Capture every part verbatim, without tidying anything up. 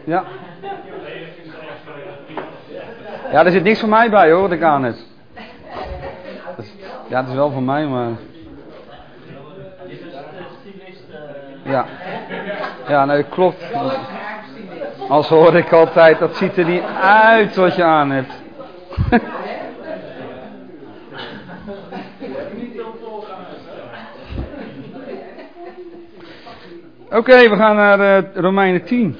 Ja. Ja, er zit niks van mij bij hoor, wat ik aan heb. Ja, het is wel van mij, maar... Ja. Ja, nee, klopt. Als hoor ik altijd, dat ziet er niet uit wat je aan hebt. Oké, okay, we gaan naar uh, Romeinen tien.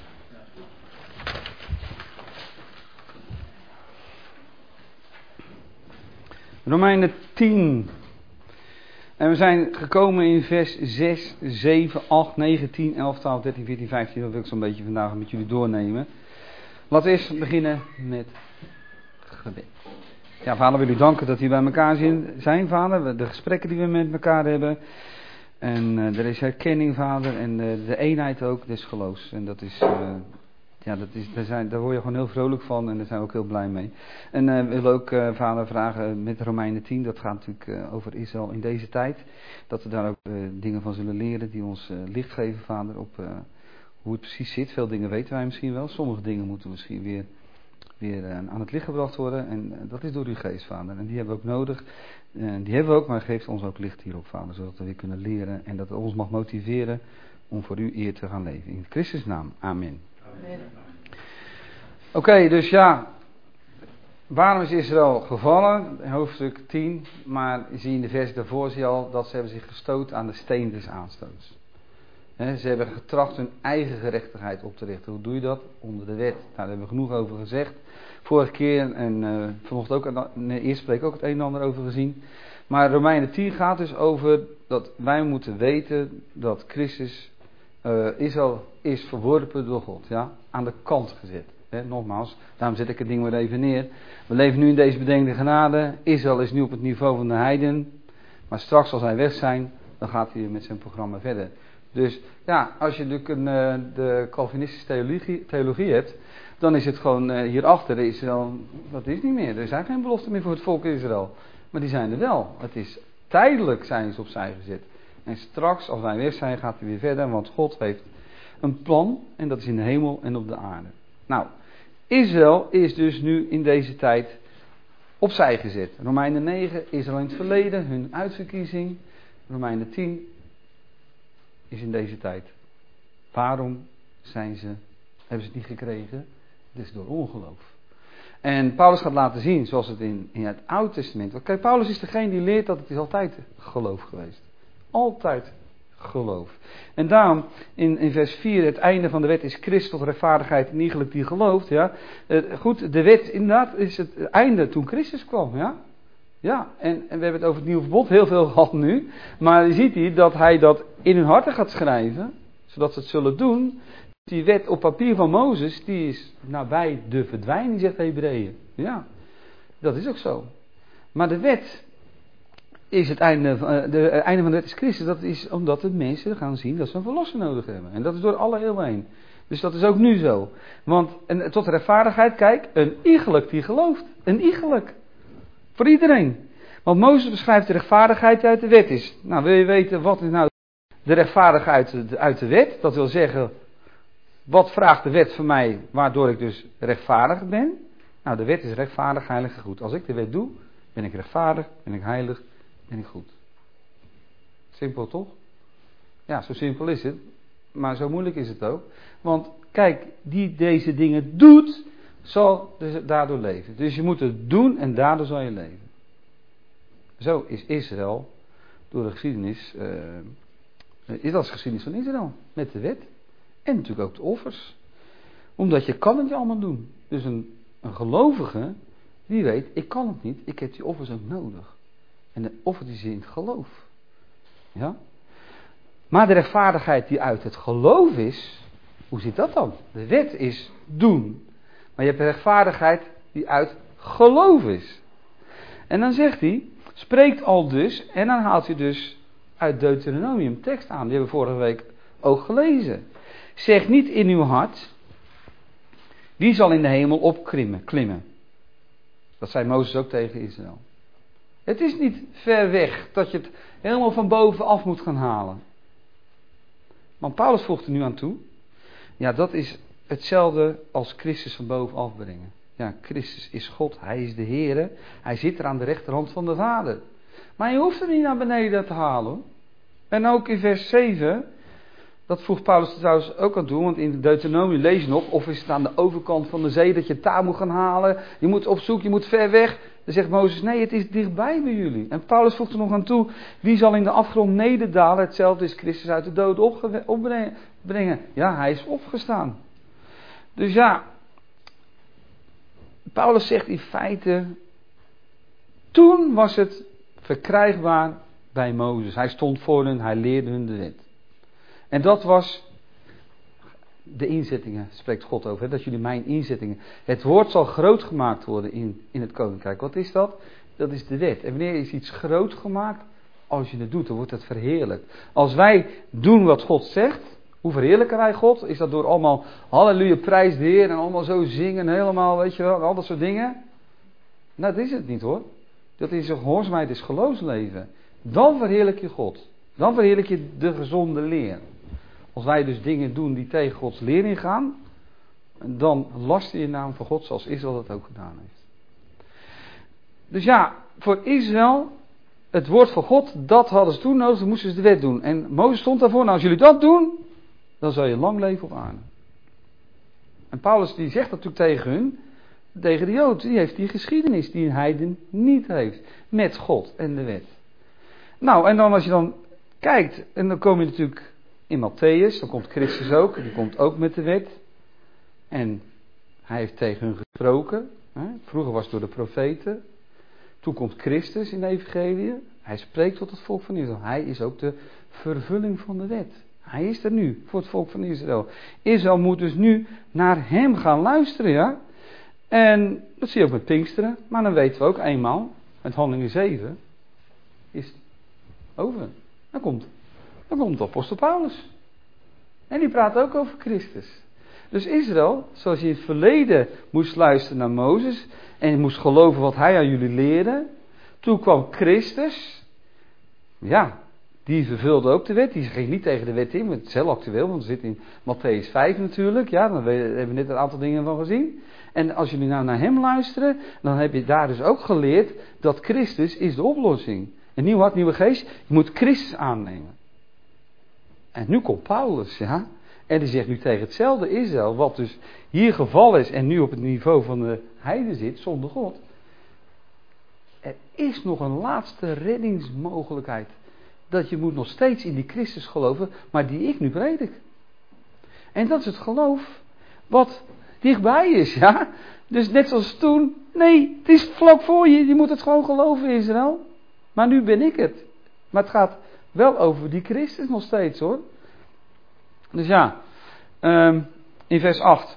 Romeinen tien. En we zijn gekomen in vers zes, zeven, acht, negen, tien, elf, twaalf, dertien, veertien, vijftien. Dat wil ik zo'n beetje vandaag met jullie doornemen. Laten we eerst beginnen met gebed. Ja, vader, wil u danken dat we bij elkaar zijn, vader. De gesprekken die we met elkaar hebben. En uh, er is herkenning, vader. En uh, de eenheid ook des geloofs. En dat is... Uh, Ja, dat is, daar, zijn, daar word je gewoon heel vrolijk van en daar zijn we ook heel blij mee. En uh, we willen ook, uh, vader, vragen met Romeinen tien, dat gaat natuurlijk uh, over Israël in deze tijd. Dat we daar ook uh, dingen van zullen leren die ons uh, licht geven, vader, op uh, hoe het precies zit. Veel dingen weten wij misschien wel, sommige dingen moeten misschien weer, weer uh, aan het licht gebracht worden. En uh, dat is door uw geest, vader. En die hebben we ook nodig. Uh, die hebben we ook, maar geeft ons ook licht hierop, vader, zodat we weer kunnen leren. En dat het ons mag motiveren om voor u eer te gaan leven. In Christus' naam, amen. Oké, okay, dus ja, waarom is Israël gevallen? Hoofdstuk tien, maar zie je in de vers daarvoor zie je al dat ze hebben zich gestoot aan de steen des aanstoots. He, ze hebben getracht hun eigen gerechtigheid op te richten. Hoe doe je dat? Onder de wet. Nou, daar hebben we genoeg over gezegd. Vorige keer en uh, vanochtend ook, nee, eerst spreek ik ook het een en ander over gezien. Maar Romeinen tien gaat dus over dat wij moeten weten dat Christus... Uh, Israël is verworpen door God, ja, aan de kant gezet. He, nogmaals, daarom zet ik het ding weer even neer. We leven nu in deze bedenkende genade. Israël is nu op het niveau van de heiden. Maar straks als hij weg zijn, dan gaat hij met zijn programma verder. Dus ja, als je natuurlijk een, uh, de Calvinistische theologie, theologie hebt, dan is het gewoon uh, hierachter Israël, dat is niet meer. Er zijn geen beloften meer voor het volk Israël. Maar die zijn er wel. Het is tijdelijk zijn ze opzij gezet. En straks, als wij weg zijn, gaat hij weer verder. Want God heeft een plan. En dat is in de hemel en op de aarde. Nou, Israël is dus nu in deze tijd opzij gezet. Romeinen negen, Israël in het verleden, hun uitverkiezing. Romeinen tien is in deze tijd. Waarom zijn ze, hebben ze het niet gekregen? Het is door ongeloof. En Paulus gaat laten zien, zoals het in, in het Oude Testament. Want kijk, Paulus is degene die leert dat het is altijd geloof geweest. Altijd geloof. En daarom in, in vers vier, het einde van de wet is Christus tot rechtvaardigheid en iegelijk die gelooft. Ja. Uh, goed, de wet inderdaad is het einde toen Christus kwam. Ja, ja en, en we hebben het over het nieuwe verbod heel veel gehad nu. Maar je ziet hier dat hij dat in hun harten gaat schrijven, zodat ze het zullen doen. Die wet op papier van Mozes, die is nabij de verdwijning, zegt Hebreeën. Ja, dat is ook zo. Maar de wet... is het einde, de, het einde van de wet is Christus. Dat is omdat de mensen gaan zien dat ze een verlosser nodig hebben. En dat is door alle eeuwen heen. Dus dat is ook nu zo. Want en tot de rechtvaardigheid, kijk, een iegelijk die gelooft. Een iegelijk. Voor iedereen. Want Mozes beschrijft de rechtvaardigheid die uit de wet is. Nou, wil je weten wat is nou de rechtvaardigheid uit de, uit de wet? Dat wil zeggen, wat vraagt de wet van mij waardoor ik dus rechtvaardig ben? Nou, de wet is rechtvaardig, heilig en goed. Als ik de wet doe, ben ik rechtvaardig, ben ik heilig. En niet goed. Simpel toch? Ja, zo simpel is het. Maar zo moeilijk is het ook. Want kijk, die deze dingen doet, zal dus daardoor leven. Dus je moet het doen en daardoor zal je leven. Zo is Israël door de geschiedenis, uh, is dat de geschiedenis van Israël. Met de wet. En natuurlijk ook de offers. Omdat je kan het je allemaal doen. Dus een, een gelovige, die weet, ik kan het niet, ik heb die offers ook nodig. En de offer die zit in het geloof. Ja? Maar de rechtvaardigheid die uit het geloof is, hoe zit dat dan? De wet is doen. Maar je hebt de rechtvaardigheid die uit geloof is. En dan zegt hij, spreekt al dus, en dan haalt hij dus uit Deuteronomium tekst aan. Die hebben we vorige week ook gelezen. Zeg niet in uw hart, wie zal in de hemel opklimmen, klimmen. Dat zei Mozes ook tegen Israël. Het is niet ver weg dat je het helemaal van bovenaf moet gaan halen. Want Paulus voegt er nu aan toe. Ja, dat is hetzelfde als Christus van bovenaf brengen. Ja, Christus is God, Hij is de Heere. Hij zit er aan de rechterhand van de Vader. Maar je hoeft hem niet naar beneden te halen. En ook in vers zeven, dat voegt Paulus er trouwens ook aan toe, want in Deuteronomie lees je nog, of is het aan de overkant van de zee dat je het daar moet gaan halen. Je moet op zoek, je moet ver weg. Dan zegt Mozes, nee, het is dichtbij bij jullie. En Paulus voegt er nog aan toe, wie zal in de afgrond nederdalen? Hetzelfde is Christus uit de dood opge- opbrengen. Ja, hij is opgestaan. Dus ja, Paulus zegt in feite, toen was het verkrijgbaar bij Mozes. Hij stond voor hen, hij leerde hun de wet. En dat was de inzettingen, spreekt God over. Hè? Dat jullie mijn inzettingen. Het woord zal groot gemaakt worden in, in het koninkrijk. Wat is dat? Dat is de wet. En wanneer is iets groot gemaakt? Als je het doet, dan wordt het verheerlijkt. Als wij doen wat God zegt, hoe verheerlijken wij God? Is dat door allemaal halleluja, prijs de Heer en allemaal zo zingen, helemaal, weet je wel, al dat soort dingen? Nou, dat is het niet hoor. Dat is een gehoorzaamheid, is geloofsleven. Dan verheerlijk je God. Dan verheerlijk je de gezonde leer. Als wij dus dingen doen die tegen Gods leer ingaan, dan last je in naam van God zoals Israël dat ook gedaan heeft. Dus ja, voor Israël, het woord van God, dat hadden ze toen nodig, dan moesten ze de wet doen. En Mozes stond daarvoor, nou als jullie dat doen, dan zal je lang leven op aarde. En Paulus die zegt natuurlijk tegen hun, tegen de Jood, die heeft die geschiedenis die een heiden niet heeft. Met God en de wet. Nou, en dan als je dan kijkt, en dan kom je natuurlijk in Matthäus, dan komt Christus ook, die komt ook met de wet. En hij heeft tegen hun gesproken. Hè? Vroeger was het door de profeten. Toen komt Christus in de evangelie. Hij spreekt tot het volk van Israël. Hij is ook de vervulling van de wet. Hij is er nu voor het volk van Israël. Israël moet dus nu naar hem gaan luisteren, ja. En dat zie je ook met Pinksteren. Maar dan weten we ook eenmaal, met Handelingen zeven, is het over. Dan komt, dan komt de apostel Paulus. En die praat ook over Christus. Dus Israël, zoals je in het verleden moest luisteren naar Mozes en je moest geloven wat hij aan jullie leerde. Toen kwam Christus. Ja, die vervulde ook de wet. Die ging niet tegen de wet in, maar het is heel actueel, want we zitten in Matthäus vijf natuurlijk. Ja, daar hebben we net een aantal dingen van gezien. En als jullie nou naar hem luisteren, dan heb je daar dus ook geleerd dat Christus is de oplossing. Een nieuw hart, nieuwe geest. Je moet Christus aannemen. En nu komt Paulus, ja. En die zegt nu tegen hetzelfde Israël, wat dus hier gevallen is en nu op het niveau van de heiden zit, zonder God. Er is nog een laatste reddingsmogelijkheid. Dat je moet nog steeds in die Christus geloven, maar die ik nu predik. En dat is het geloof wat dichtbij is, ja. Dus net zoals toen, nee, het is vlak voor je, je moet het gewoon geloven, Israël. Maar nu ben ik het. Maar het gaat wel over die Christus nog steeds, hoor. Dus ja, um, in vers acht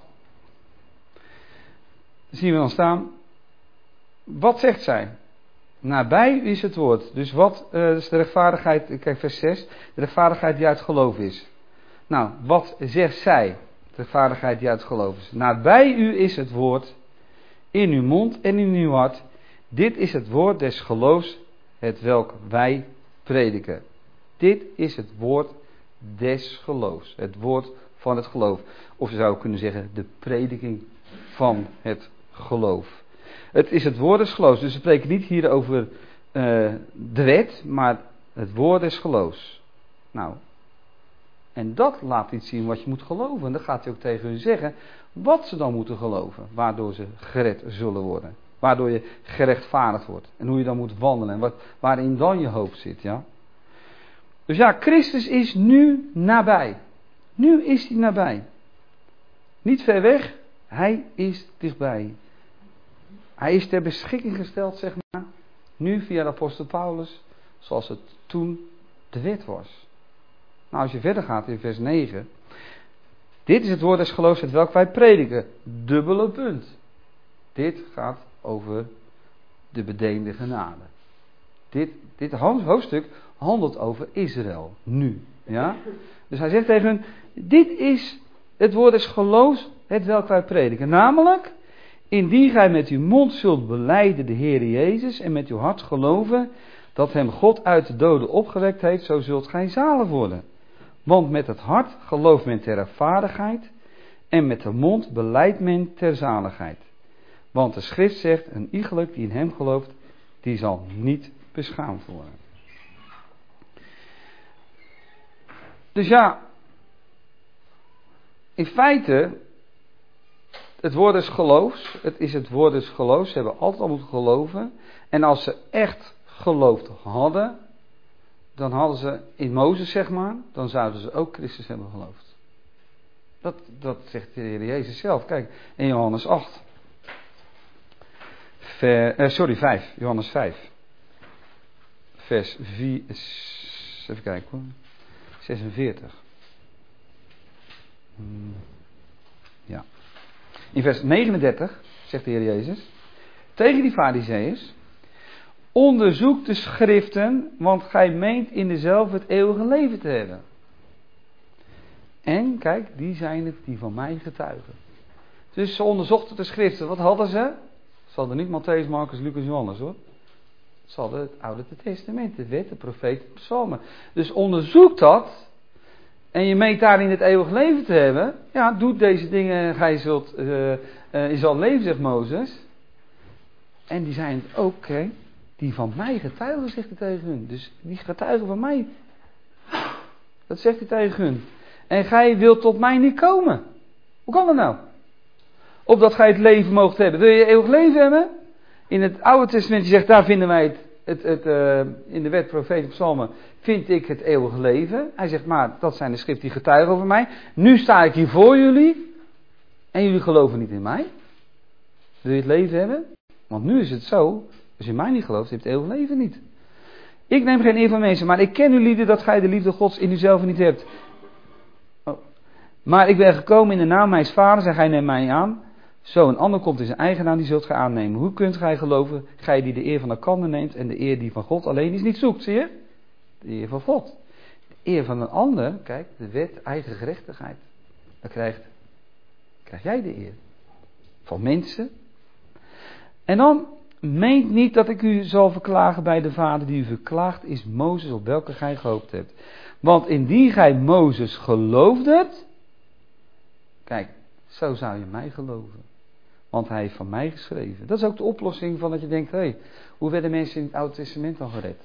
zien we dan staan, wat zegt zij? Nabij u is het woord. Dus wat uh, is de rechtvaardigheid, kijk vers zes, de rechtvaardigheid die uit geloof is. Nou, wat zegt zij? De rechtvaardigheid die uit geloof is. Nabij u is het woord, in uw mond en in uw hart. Dit is het woord des geloofs, het welk wij prediken. Dit is het woord des geloofs. Het woord van het geloof. Of je zou kunnen zeggen, de prediking van het geloof. Het is het woord des geloofs. Dus we spreken niet hier over uh, de wet, maar het woord des geloofs. Nou, en dat laat iets zien wat je moet geloven. En dan gaat hij ook tegen hun zeggen wat ze dan moeten geloven. Waardoor ze gered zullen worden. Waardoor je gerechtvaardigd wordt. En hoe je dan moet wandelen. En wat, waarin dan je hoofd zit, ja. Dus ja, Christus is nu nabij. Nu is hij nabij. Niet ver weg, hij is dichtbij. Hij is ter beschikking gesteld, zeg maar, nu via de apostel Paulus, zoals het toen de wet was. Nou, als je verder gaat in vers negen. Dit is het woord des geloofs, het welk wij prediken. Dubbele punt. Dit gaat over de bedeende genade. Dit, dit hoofdstuk handelt over Israël, nu. Ja? Dus hij zegt tegen hen, dit is het woord des geloofs, het welk wij prediken. Namelijk, indien gij met uw mond zult belijden de Heer Jezus en met uw hart geloven dat hem God uit de doden opgewekt heeft, zo zult gij zalig worden. Want met het hart gelooft men ter rechtvaardigheid En met de mond belijdt men ter zaligheid. Want de schrift zegt, een iegelijk die in hem gelooft, die zal niet beschaamd worden. Dus ja, in feite, het woord des geloofs, het is het woord des geloofs, ze hebben altijd al moeten geloven. En als ze echt geloofd hadden, dan hadden ze in Mozes, zeg maar, dan zouden ze ook Christus hebben geloofd. Dat, dat zegt de Heer Jezus zelf. Kijk, in Johannes acht. Ver, eh, sorry, vijf. Johannes vijf. Vers vier. Even kijken hoor. zesenveertig. Hmm, ja. In vers negenendertig zegt de Heer Jezus tegen die Farizeeërs: onderzoek de schriften, want gij meent in dezelfde het eeuwige leven te hebben. En kijk, die zijn het die van mij getuigen. Dus ze onderzochten de schriften. Wat hadden ze? Ze hadden niet Mattheüs, Marcus, Lucas, Johannes hoor. Ze hadden het Oude Testament, de wet, de profeten, de psalmen. Dus onderzoek dat. En je meent daarin het eeuwig leven te hebben. Ja, doe deze dingen, gij zult, uh, uh, je zal leven, zegt Mozes. En die zijn het ook, hè, die van mij getuigen, zegt hij tegen hun. Dus die getuigen van mij. Dat zegt hij tegen hun. En gij wilt tot mij niet komen. Hoe kan dat nou? Opdat gij het leven moogt hebben. Wil je eeuwig leven hebben? In het Oude Testament, je zegt, daar vinden wij het, het, het uh, in de wet, profeten, psalmen, vind ik het eeuwige leven. Hij zegt, maar dat zijn de schriften die getuigen over mij. Nu sta ik hier voor jullie. En jullie geloven niet in mij. Wil je het leven hebben? Want nu is het zo, als je mij niet gelooft, je hebt het eeuwige leven niet. Ik neem geen eer van mensen, maar ik ken u lieden dat gij de liefde Gods in uzelf niet hebt. Oh. Maar ik ben gekomen in de naam mijns vaders en gij neemt mij aan. Zo een ander komt in zijn eigen naam, die zult gij aannemen. Hoe kunt gij geloven, gij die de eer van elkander neemt en de eer die van God alleen is niet zoekt, zie je? De eer van God. De eer van een ander, kijk, de wet, eigen gerechtigheid. Dan krijgt, krijg jij de eer. Van mensen. En dan, meent niet dat ik u zal verklagen bij de Vader die u verklaagt, is Mozes op welke gij gehoopt hebt. Want indien gij Mozes geloofdet, kijk, zo zou je mij geloven. Want hij heeft van mij geschreven. Dat is ook de oplossing van dat je denkt, hé, hey, hoe werden mensen in het Oude Testament dan gered?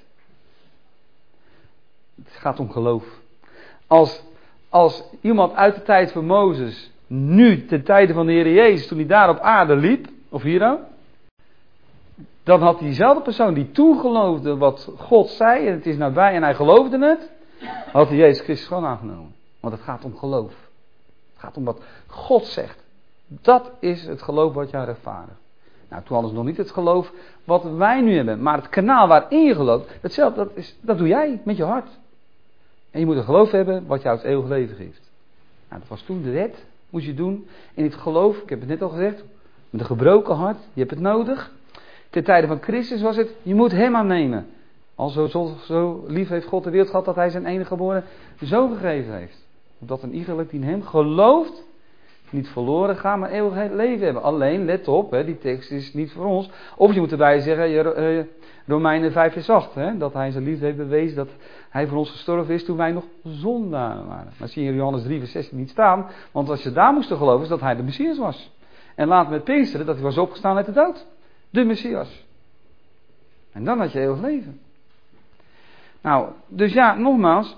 Het gaat om geloof. Als, als iemand uit de tijd van Mozes, nu ten tijde van de Heer Jezus, toen hij daar op aarde liep, of hier ook, dan had diezelfde persoon die toen geloofde wat God zei, en het is nabij en hij geloofde het, had hij Jezus Christus gewoon aangenomen. Want het gaat om geloof. Het gaat om wat God zegt. Dat is het geloof wat jij rechtvaardigt. Nou, toen hadden ze nog niet het geloof wat wij nu hebben. Maar het kanaal waarin je gelooft, hetzelfde, dat, is, dat doe jij met je hart. En je moet een geloof hebben wat jou het eeuwig leven geeft. Nou, dat was toen de wet, moest je doen. In het geloof, ik heb het net al gezegd, met een gebroken hart, je hebt het nodig. Ten tijde van Christus was het, je moet hem aannemen. Al zo, zo, zo lief heeft God de wereld gehad dat hij zijn enige geboren zoon gegeven heeft. Opdat een iegelijk die in hem gelooft, niet verloren gaan, maar eeuwig leven hebben. Alleen, let op, hè, die tekst is niet voor ons. Of je moet erbij zeggen, uh, Romeinen vijf vers acht, hè, dat hij zijn liefde heeft bewezen, dat hij voor ons gestorven is toen wij nog zondaren waren. Maar zie je in Johannes drie vers zestien niet staan, want als je daar moest geloven, is dat hij de Messias was. En laat met Pinksteren dat hij was opgestaan uit de dood. De Messias. En dan had je eeuwig leven. Nou, dus ja, nogmaals.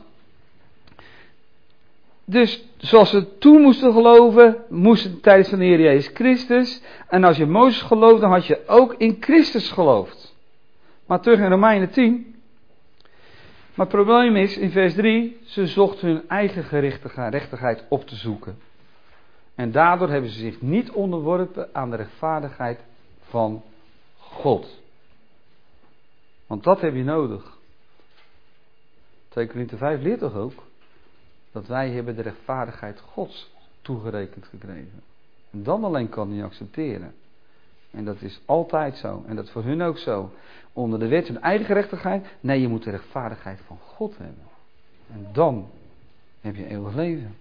Dus zoals ze toen moesten geloven, moesten tijdens van de Heer Jezus Christus. En als je Mozes geloofde, dan had je ook in Christus geloofd. Maar terug in Romeinen tien. Maar het probleem is, in vers drie, ze zochten hun eigen gerechtigheid op te zoeken. En daardoor hebben ze zich niet onderworpen aan de rechtvaardigheid van God. Want dat heb je nodig. twee Korinthe vijf leert toch ook dat wij hebben de rechtvaardigheid Gods toegerekend gekregen. En dan alleen kan hij accepteren. En dat is altijd zo. En dat is voor hun ook zo. Onder de wet hun eigen gerechtigheid. Nee, je moet de rechtvaardigheid van God hebben. En dan heb je eeuwig leven.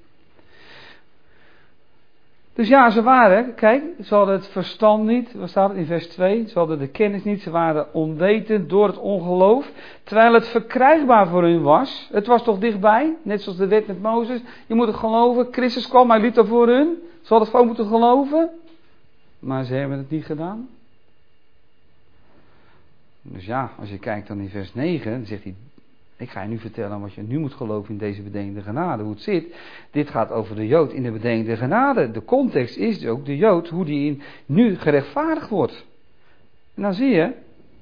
Dus ja, ze waren, kijk, ze hadden het verstand niet, wat staat het in vers twee, ze hadden de kennis niet, ze waren onwetend door het ongeloof, terwijl het verkrijgbaar voor hun was. Het was toch dichtbij, net zoals de wet met Mozes, je moet het geloven, Christus kwam, hij liep daar voor hun, Ze hadden het gewoon moeten geloven. Maar ze hebben het niet gedaan. Dus ja, als je kijkt dan in vers negen, dan zegt hij, ik ga je nu vertellen wat je nu moet geloven in deze bedenkende genade, hoe het zit. Dit gaat over de Jood in de bedenkende genade. De context is ook de Jood, hoe die in, nu gerechtvaardigd wordt. En dan zie je,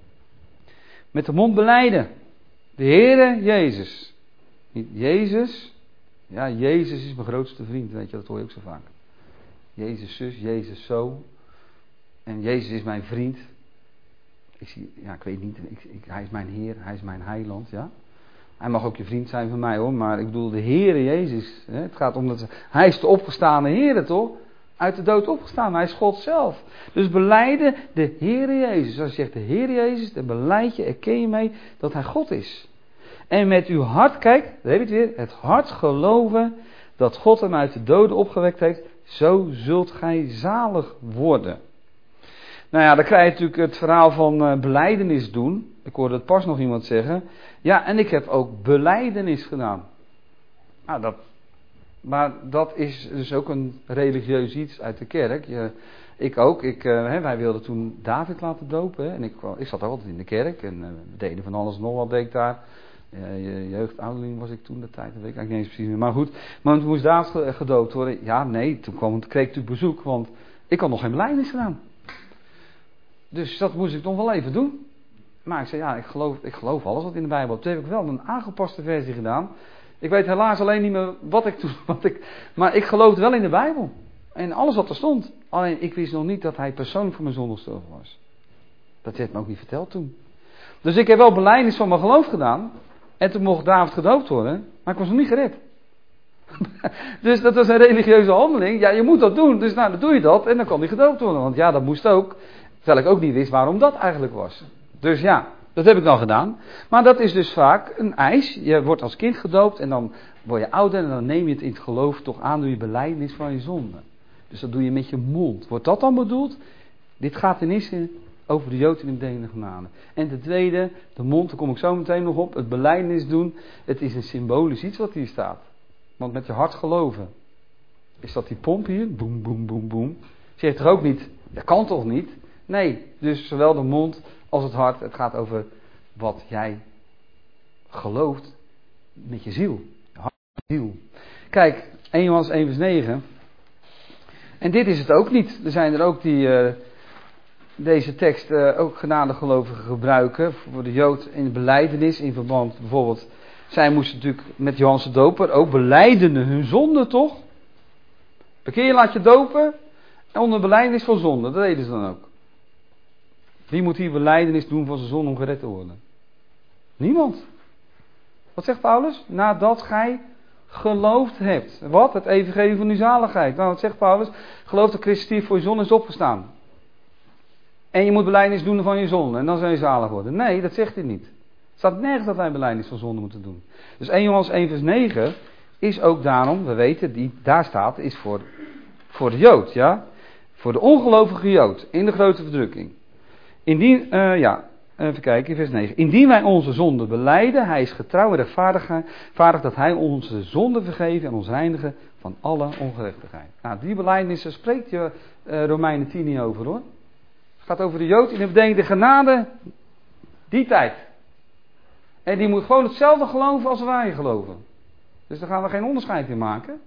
met de mond belijden, de Heere Jezus. Niet Jezus, ja, Jezus is mijn grootste vriend, weet je, dat hoor je ook zo vaak. Jezus zus, Jezus zo, en Jezus is mijn vriend. Ik zie, ja, ik weet niet, ik, ik, hij is mijn Heer, hij is mijn heiland, ja. Hij mag ook je vriend zijn van mij hoor, maar ik bedoel de Heere Jezus. Hè? Het gaat om dat hij is de opgestane Heere toch? Uit de dood opgestaan, hij is God zelf. Dus belijden de Heere Jezus. Als je zegt de Heere Jezus, dan belijd je, erken je mee dat hij God is. En met uw hart, kijk, daar heb je het weer, het hart geloven dat God hem uit de doden opgewekt heeft, zo zult gij zalig worden. Nou ja, dan krijg je natuurlijk het verhaal van uh, belijdenis doen. Ik hoorde het pas nog iemand zeggen. Ja, en ik heb ook belijdenis gedaan. Nou, dat, maar dat is dus ook een religieus iets uit de kerk. Je, ik ook. Ik, uh, hè, wij wilden toen David laten dopen. Hè, en ik, ik zat ook altijd in de kerk. En uh, we deden van alles nog wat deed ik daar. Uh, jeugdouderling was ik toen de tijd. Dat weet ik eigenlijk niet eens precies meer. Maar goed. Maar toen moest David gedoopt worden. Ja, nee. Toen kwam, kreeg ik natuurlijk bezoek. Want ik had nog geen belijdenis gedaan. Dus dat moest ik nog wel even doen. Maar ik zei, ja, ik geloof, ik geloof alles wat in de Bijbel is. Toen heb ik wel een aangepaste versie gedaan. Ik weet helaas alleen niet meer wat ik toen... Wat ik, maar ik geloofde wel in de Bijbel. En alles wat er stond. Alleen ik wist nog niet dat hij persoonlijk voor mijn zonde gestorven was. Dat werd me ook niet verteld toen. Dus ik heb wel belijdenis van mijn geloof gedaan. En toen mocht David gedoopt worden. Maar ik was nog niet gered. Dus dat was een religieuze handeling. Ja, je moet dat doen. Dus nou, dan doe je dat. En dan kan hij gedoopt worden. Want ja, dat moest ook. Terwijl ik ook niet wist waarom dat eigenlijk was. Dus ja, dat heb ik dan gedaan. Maar dat is dus vaak een eis. Je wordt als kind gedoopt en dan word je ouder en dan neem je het in het geloof toch aan door je belijdenis van je zonde. Dus dat doe je met je mond. Wordt dat dan bedoeld? Dit gaat ten eerste over de Jood in de bedenkende genade. En ten tweede, de mond, daar kom ik zo meteen nog op. Het belijdenis doen, het is een symbolisch iets wat hier staat. Want met je hart geloven. Is dat die pomp hier? Boem, boem, boem, boem. Zegt toch ook niet, dat kan toch niet? Nee, dus zowel de mond als het hart. Het gaat over wat jij gelooft met je ziel. Je hart en ziel. Kijk, Eerste Johannes één vers negen. En dit is het ook niet. Er zijn er ook die uh, deze tekst uh, ook genadegelovigen gebruiken. Voor de Jood in de belijdenis. In verband bijvoorbeeld. Zij moesten natuurlijk met Johannes de Doper ook belijdende hun zonde toch? Bekeer je, laat je dopen. En onder belijdenis van zonde. Dat deden ze dan ook. Wie moet hier belijdenis doen van zijn zonde om gered te worden? Niemand. Wat zegt Paulus? Nadat gij geloofd hebt. Wat? Het evangelie van uw zaligheid. Nou, wat zegt Paulus? Geloof dat Christus stierf voor je zonde is opgestaan. En je moet belijdenis doen van je zonde. En dan zal je zalig worden. Nee, dat zegt hij niet. Het staat nergens dat wij belijdenis van zonde moeten doen. Dus Eerste Johannes één vers negen is ook daarom, we weten, die daar staat, is voor, voor de Jood. Ja? Voor de ongelovige Jood. In de grote verdrukking. Indien, uh, ja, even kijken, vers negen. Indien wij onze zonde belijden, hij is getrouw en rechtvaardig dat hij onze zonde vergeven en ons reinigen van alle ongerechtigheid. Nou, die belijdenissen spreekt je uh, Romeinen tien niet over hoor. Het gaat over de Jood in de bedenkende genade, die tijd. En die moet gewoon hetzelfde geloven als wij geloven. Dus daar gaan we geen onderscheid in maken.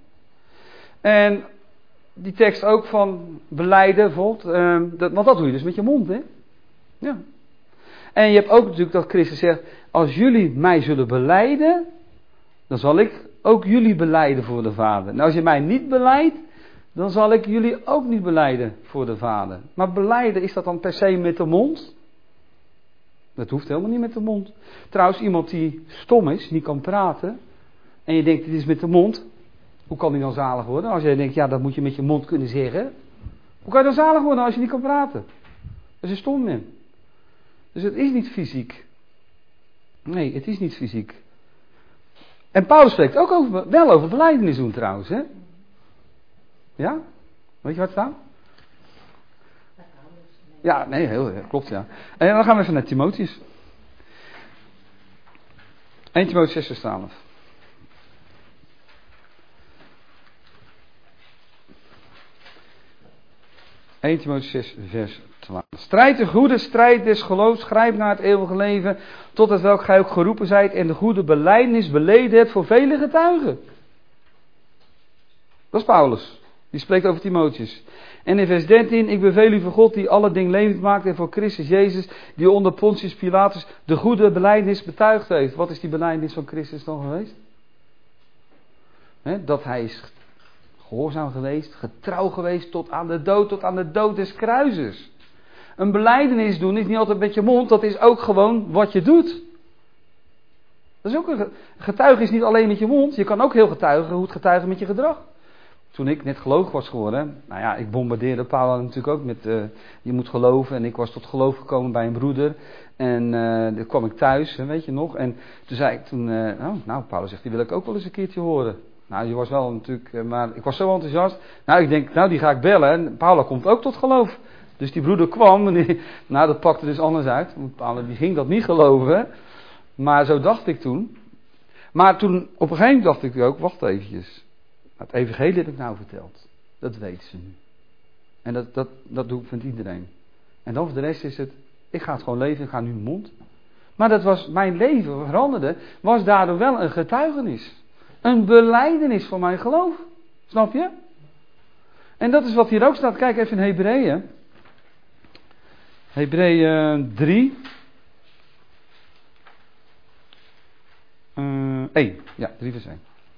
En die tekst ook van belijden, bijvoorbeeld, uh, dat, want dat doe je dus met je mond, hè. Ja. En je hebt ook natuurlijk dat Christus zegt, als jullie mij zullen belijden, dan zal ik ook jullie belijden voor de Vader. Nou, als je mij niet belijdt, dan zal ik jullie ook niet belijden voor de Vader. Maar belijden, is dat dan per se met de mond? Dat hoeft helemaal niet met de mond. Trouwens, iemand die stom is, niet kan praten, en je denkt, dit is met de mond, hoe kan die dan zalig worden? Als jij denkt, ja, dat moet je met je mond kunnen zeggen. Hoe kan je dan zalig worden als je niet kan praten? Dat is een stom man. Dus het is niet fysiek. Nee, het is niet fysiek. En Paulus spreekt ook over, wel over belijdenis doen trouwens, hè? Ja? Weet je wat staat? Ja, nee, heel, ja, klopt ja. En dan gaan we even naar Timotheus. Eerste Timotheus zes vers twaalf. eerste Timotheüs zes, vers twaalf. Strijd de goede strijd des geloofs, grijp naar het eeuwige leven, tot het welk gij ook geroepen zijt en de goede belijdenis beleden hebt voor vele getuigen. Dat is Paulus. Die spreekt over Timotheüs. En in vers dertien, ik beveel u voor God die alle dingen levend maakt en voor Christus Jezus, die onder Pontius Pilatus de goede belijdenis betuigd heeft. Wat is die belijdenis van Christus dan geweest? He, dat hij is gehoorzaam geweest, getrouw geweest tot aan de dood, tot aan de dood des kruises. Een belijdenis doen is niet altijd met je mond, dat is ook gewoon wat je doet. Dat is ook een getuige is niet alleen met je mond, je kan ook heel getuigen hoe het getuigen met je gedrag. Toen ik net gelovig was geworden, nou ja, ik bombardeerde Paula natuurlijk ook met, uh, je moet geloven. En ik was tot geloof gekomen bij een broeder. En uh, dan kwam ik thuis, weet je nog. En toen zei ik toen, uh, nou, nou, Paula zegt, die wil ik ook wel eens een keertje horen. Nou, die was wel natuurlijk, uh, maar ik was zo enthousiast. Nou, ik denk, nou, die ga ik bellen. En Paula komt ook tot geloof. Dus die broeder kwam, en die, nou, dat pakte dus anders uit. Want Paula, die ging dat niet geloven. Maar zo dacht ik toen. Maar toen, op een gegeven moment dacht ik ook, wacht eventjes. Het evangelie heb ik nou verteld. Dat weet ze nu. En dat, dat, dat doe ik met iedereen. En dan voor de rest is het, ik ga het gewoon leven, ik ga nu mijn mond. Maar dat was, mijn leven veranderde, was daardoor wel een getuigenis. Een belijdenis van mijn geloof. Snap je? En dat is wat hier ook staat. Kijk even in Hebreeën. Hebreeën drie. Uh, één. Ja, drie vers één.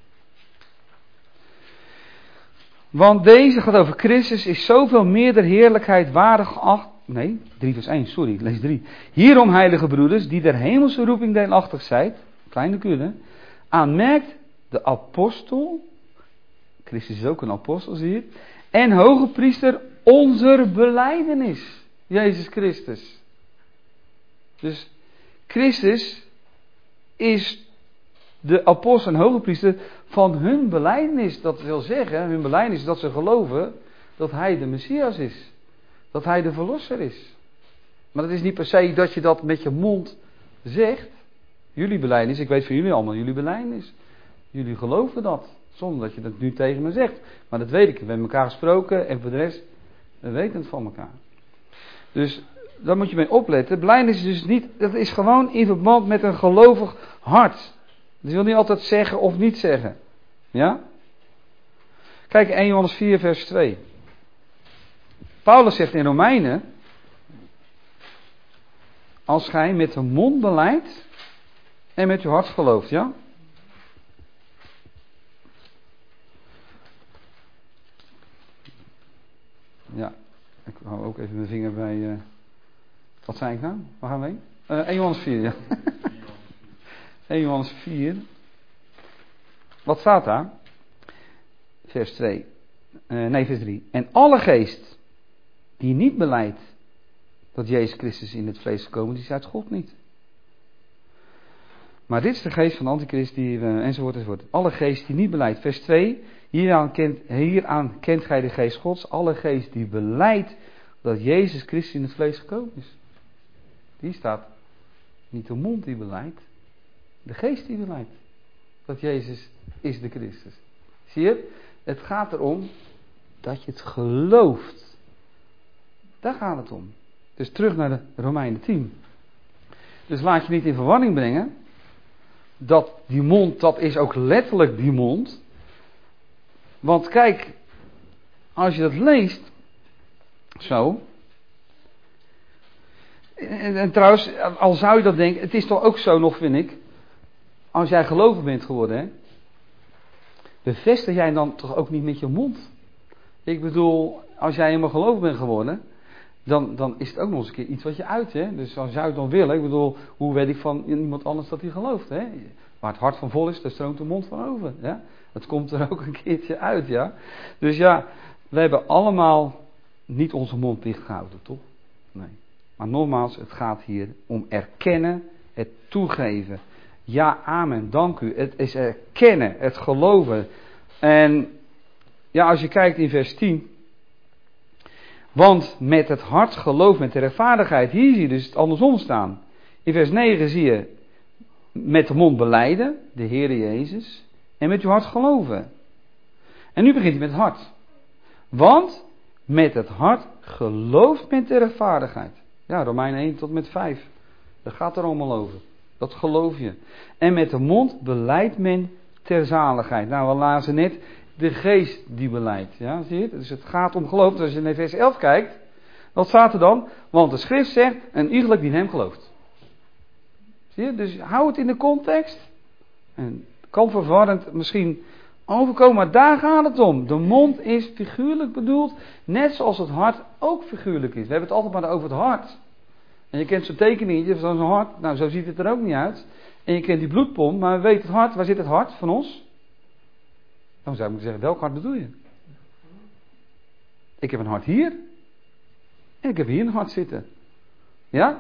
Want deze gaat over Christus, is zoveel meer de heerlijkheid waardig geacht. Nee, drie vers één, sorry, ik lees drie. Hierom, heilige broeders, die der hemelse roeping deelachtig zijt, kleine kuren, aanmerkt de apostel, Christus is ook een apostel, zie je, en hoge priester onze belijdenis, Jezus Christus. Dus Christus is de apostel en hoge priester van hun belijdenis. Dat wil zeggen, hun belijdenis is dat ze geloven dat hij de Messias is. Dat hij de verlosser is. Maar dat is niet per se dat je dat met je mond zegt. Jullie belijdenis, ik weet van jullie allemaal jullie belijdenis. Jullie geloven dat. Zonder dat je dat nu tegen me zegt. Maar dat weet ik. We hebben elkaar gesproken en voor de rest, we weten het van elkaar. Dus daar moet je mee opletten. Belijdenis is dus niet, dat is gewoon in verband met een gelovig hart. Dat wil niet altijd zeggen of niet zeggen. Ja? Kijk, eerste Johannes vier vers twee. Paulus zegt in Romeinen, als gij met de mond belijdt en met je hart gelooft, ja? Ja, ik hou ook even mijn vinger bij, uh, wat zei ik nou? Waar gaan we heen? Uh, eerste Johannes vier, ja. eerste Johannes vier. Wat staat daar? Vers twee. Uh, nee, vers drie. En alle geest die niet belijdt dat Jezus Christus in het vlees gekomen is, is uit God niet. Maar dit is de geest van de antichrist die, uh, enzovoort enzovoort. Alle geest die niet belijdt. Vers twee. Hieraan kent, hieraan kent gij de geest Gods. Alle geest die belijdt dat Jezus Christus in het vlees gekomen is. Die staat niet de mond die belijdt. De geest die belijdt dat Jezus is de Christus. Zie je? Het gaat erom dat je het gelooft. Daar gaat het om. Dus terug naar de Romeinen tien. Dus laat je niet in verwarring brengen. Dat die mond, dat is ook letterlijk die mond. Want kijk, als je dat leest, zo. En, en trouwens, al zou je dat denken, het is toch ook zo nog, vind ik. Als jij gelovig bent geworden, hè, bevestig jij dan toch ook niet met je mond? Ik bedoel, als jij helemaal gelovig bent geworden, dan, dan is het ook nog eens een keer iets wat je uit, hè. Dus als jij het dan wil, ik bedoel, hoe weet ik van iemand anders dat hij gelooft, hè? Waar het hart van vol is, daar stroomt de mond van over, ja. Het komt er ook een keertje uit, ja. Dus ja, we hebben allemaal niet onze mond dicht gehouden, toch? Nee. Maar nogmaals, het gaat hier om erkennen, het toegeven. Ja, amen, dank u. Het is erkennen, het geloven. En ja, als je kijkt in vers tien. Want met het hart geloof met de rechtvaardigheid. Hier zie je dus het andersom staan. In vers negen zie je met de mond belijden, de Heere Jezus. En met je hart geloven. En nu begint hij met het hart. Want met het hart gelooft met de rechtvaardigheid. Ja, Romeinen één tot met vijf. Daar gaat er allemaal over. Dat geloof je. En met de mond belijdt men ter zaligheid. Nou, we lazen net de geest die beleidt. Ja, zie je? Dus het gaat om geloof. Dus als je naar vers elf kijkt, wat staat er dan? Want de schrift zegt, een iegelijk die in hem gelooft. Zie je? Dus hou het in de context. En het kan verwarrend misschien overkomen, maar daar gaat het om. De mond is figuurlijk bedoeld, net zoals het hart ook figuurlijk is. We hebben het altijd maar over het hart. En je kent zo'n tekeningetje van zo'n hart, nou zo ziet het er ook niet uit. En je kent die bloedpomp, maar we weten het hart, waar zit het hart van ons? Dan zou ik moeten zeggen, welk hart bedoel je? Ik heb een hart hier. En ik heb hier een hart zitten. Ja?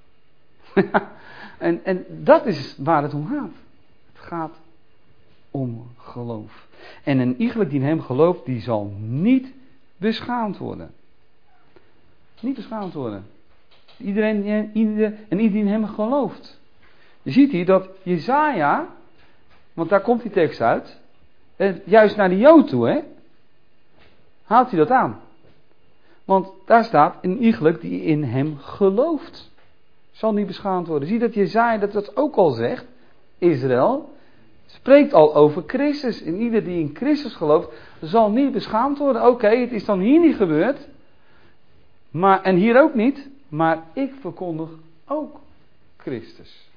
en, en dat is waar het om gaat. Het gaat om geloof. En een iegelijk die in hem gelooft, die zal niet beschaamd worden. Niet beschaamd worden. Iedereen, ieder, en iedereen in hem gelooft. Je ziet hier dat Jesaja, want daar komt die tekst uit, en juist naar de Jood toe, hè, haalt hij dat aan. Want daar staat een iegelijk die in hem gelooft, zal niet beschaamd worden. Zie dat Jesaja dat dat ook al zegt. Israël spreekt al over Christus. En ieder die in Christus gelooft, zal niet beschaamd worden. Oké, okay, het is dan hier niet gebeurd. Maar, en hier ook niet. Maar ik verkondig ook Christus.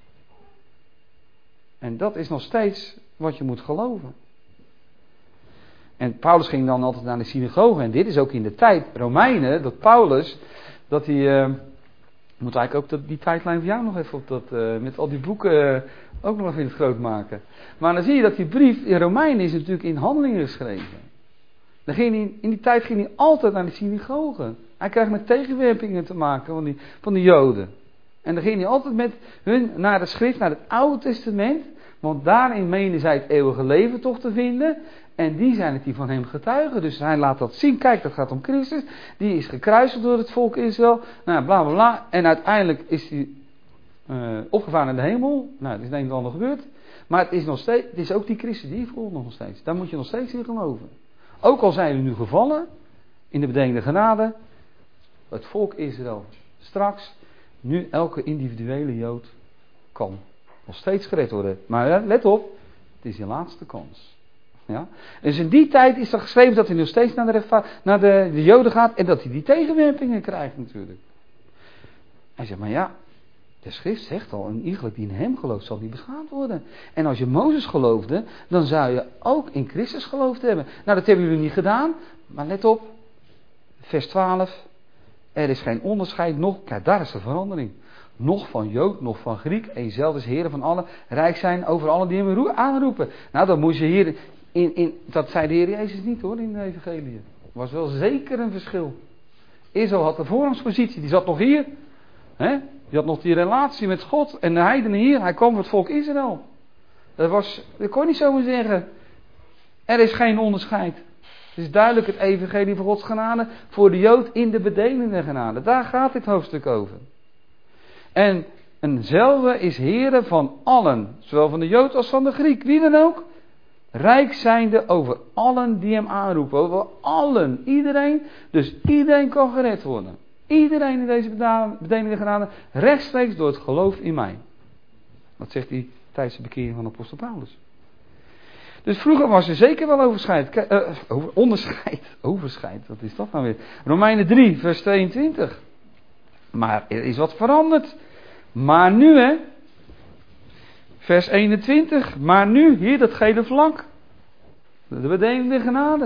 En dat is nog steeds wat je moet geloven. En Paulus ging dan altijd naar de synagoge. En dit is ook in de tijd, Romeinen, dat Paulus, dat hij, uh, moet eigenlijk ook dat, die tijdlijn van jou nog even op dat, uh, met al die boeken uh, ook nog even in het groot maken. Maar dan zie je dat die brief in Romeinen is natuurlijk in Handelingen geschreven. Dan ging hij, in die tijd ging hij altijd naar de synagoge. Hij krijgt met tegenwerpingen te maken van, die, van de Joden. En dan ging hij altijd met hun naar de schrift, naar het Oude Testament. Want daarin menen zij het eeuwige leven toch te vinden. En die zijn het die van hem getuigen. Dus hij laat dat zien. Kijk, dat gaat om Christus. Die is gekruisigd door het volk Israël. Nou, bla bla bla. En uiteindelijk is hij uh, opgevaren in de hemel. Nou, dat is een en ander gebeurd. Maar het is, nog steeds, het is ook die Christus die volgt nog steeds. Daar moet je nog steeds in geloven. Ook al zijn jullie nu gevallen in de bedenkende genade. Het volk Israël straks, nu elke individuele Jood kan nog steeds gered worden. Maar let op, het is je laatste kans. Ja? Dus in die tijd is er geschreven dat hij nog steeds naar, de, rechtva- naar de, de Joden gaat en dat hij die tegenwerpingen krijgt natuurlijk. Hij zegt, maar ja, de schrift zegt al, een iegelijk die in hem gelooft zal niet beschaamd worden. En als je Mozes geloofde, dan zou je ook in Christus geloofd hebben. Nou, dat hebben jullie niet gedaan, maar let op, vers twaalf. Er is geen onderscheid, nog, kijk daar is de verandering. Nog van Jood, nog van Griek. En jezelf is Heer van allen. Rijk zijn over allen die hem aanroepen. Nou, dan moest je hier, in, in, dat zei de Heer Jezus niet hoor, in de evangelie. Er was wel zeker een verschil. Israël had de voorrangspositie, die zat nog hier. Hè? Die had nog die relatie met God. En de heidenen hier, hij kwam voor het volk Israël. Dat was, dat kon je niet zomaar zeggen. Er is geen onderscheid. Het is duidelijk het evangelie van Gods genade voor de Jood in de bedelende genade. Daar gaat dit hoofdstuk over. En eenzelfde is Heere van allen, zowel van de Jood als van de Griek, wie dan ook. Rijk zijnde over allen die hem aanroepen, over allen, iedereen. Dus iedereen kan gered worden. Iedereen in deze bedelende genade, rechtstreeks door het geloof in mij. Dat zegt hij tijdens de bekering van apostel Paulus. Dus vroeger was er zeker wel overschrijd, uh, onderscheid, overschrijd, wat is dat nou weer? Romeinen drie, vers tweeëntwintig. Maar er is wat veranderd. Maar nu hè, vers eenentwintig, maar nu, hier dat gele vlak, de bedelende genade.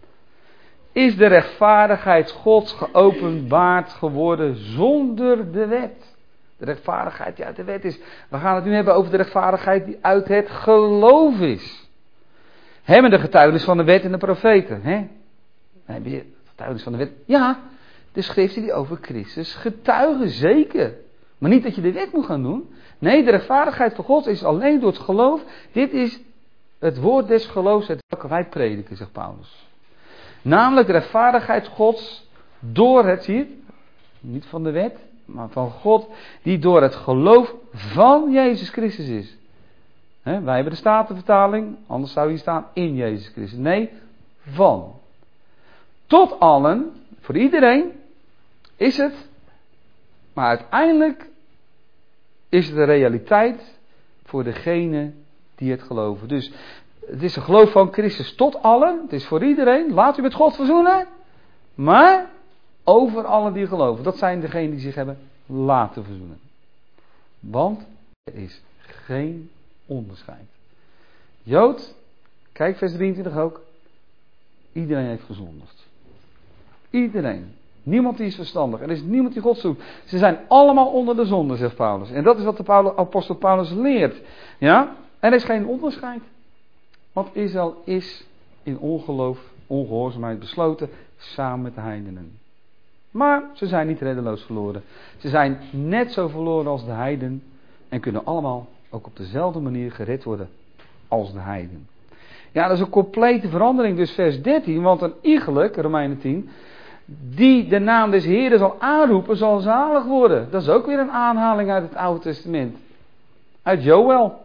Is de rechtvaardigheid Gods geopenbaard geworden zonder de wet. De rechtvaardigheid die uit de wet is. We gaan het nu hebben over de rechtvaardigheid die uit het geloof is. Hebben de getuigenis van de wet en de profeten. Hè? Heb je getuigenis van de wet? Ja, de schriften die over Christus getuigen, zeker. Maar niet dat je de wet moet gaan doen. Nee, de rechtvaardigheid van God is alleen door het geloof. Dit is het woord des geloofs, het welke wij prediken, zegt Paulus. Namelijk de rechtvaardigheid Gods door het, zie je, niet van de wet, maar van God, die door het geloof van Jezus Christus is. He, wij hebben de Statenvertaling, anders zou hier staan in Jezus Christus. Nee, van. Tot allen, Voor iedereen is het, maar uiteindelijk is het de realiteit voor degene die het geloven. Dus het is een geloof van Christus tot allen. Het is voor iedereen. Laat u met God verzoenen. Maar over allen die geloven. Dat zijn degenen die zich hebben laten verzoenen. Want er is geen onderscheid. Jood, kijk vers drieëntwintig ook. Iedereen heeft gezondigd. Iedereen. Niemand die is verstandig. Er is niemand die God zoekt. Ze zijn allemaal onder de zonde, zegt Paulus. En dat is wat de Paulus, apostel Paulus leert. Ja? Er is geen onderscheid. Want Israël is in ongeloof, ongehoorzaamheid besloten, samen met de heidenen. Maar ze zijn niet reddeloos verloren. Ze zijn net zo verloren als de heiden. En kunnen allemaal ook op dezelfde manier gered worden als de heiden. Ja, dat is een complete verandering. Dus vers dertien, want een iegelijk, Romeinen tien, die de naam des Heeren zal aanroepen, zal zalig worden. Dat is ook weer een aanhaling uit het Oude Testament. Uit Joël.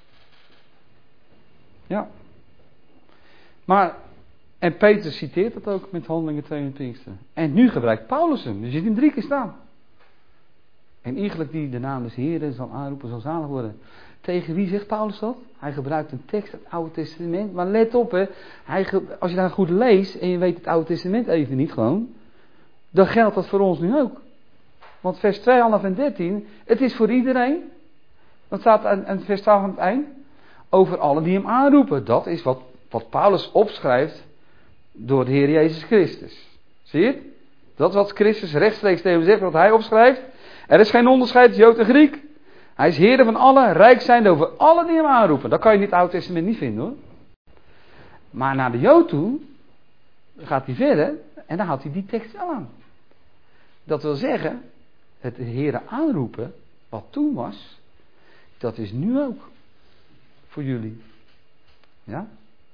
Ja. Maar, en Peter citeert dat ook met Handelingen twee en Pinksteren. En nu gebruikt Paulus hem. Dus je ziet hem drie keer staan. En iegelijk die de naam des Heeren zal aanroepen, zal zalig worden. Tegen wie zegt Paulus dat? Hij gebruikt een tekst uit het Oude Testament. Maar let op, hè. Hij, als je daar goed leest en je weet het Oude Testament even niet gewoon, dan geldt dat voor ons nu ook. Want vers twee, twaalf en dertien, het is voor iedereen. Dat staat aan, aan vers twaalf aan het eind. Over allen die hem aanroepen. Dat is wat, wat Paulus opschrijft door de Heer Jezus Christus. Zie je het? Dat is wat Christus rechtstreeks tegen hem zegt, wat hij opschrijft. Er is geen onderscheid, Jood en Griek. Hij is Heer van allen, rijk zijnde over allen die hem aanroepen. Dat kan je in het Oude Testament niet vinden hoor. Maar naar de Jood toe gaat hij verder en dan haalt hij die tekst wel aan. Dat wil zeggen, het Heer aanroepen, wat toen was, dat is nu ook voor jullie. Ja?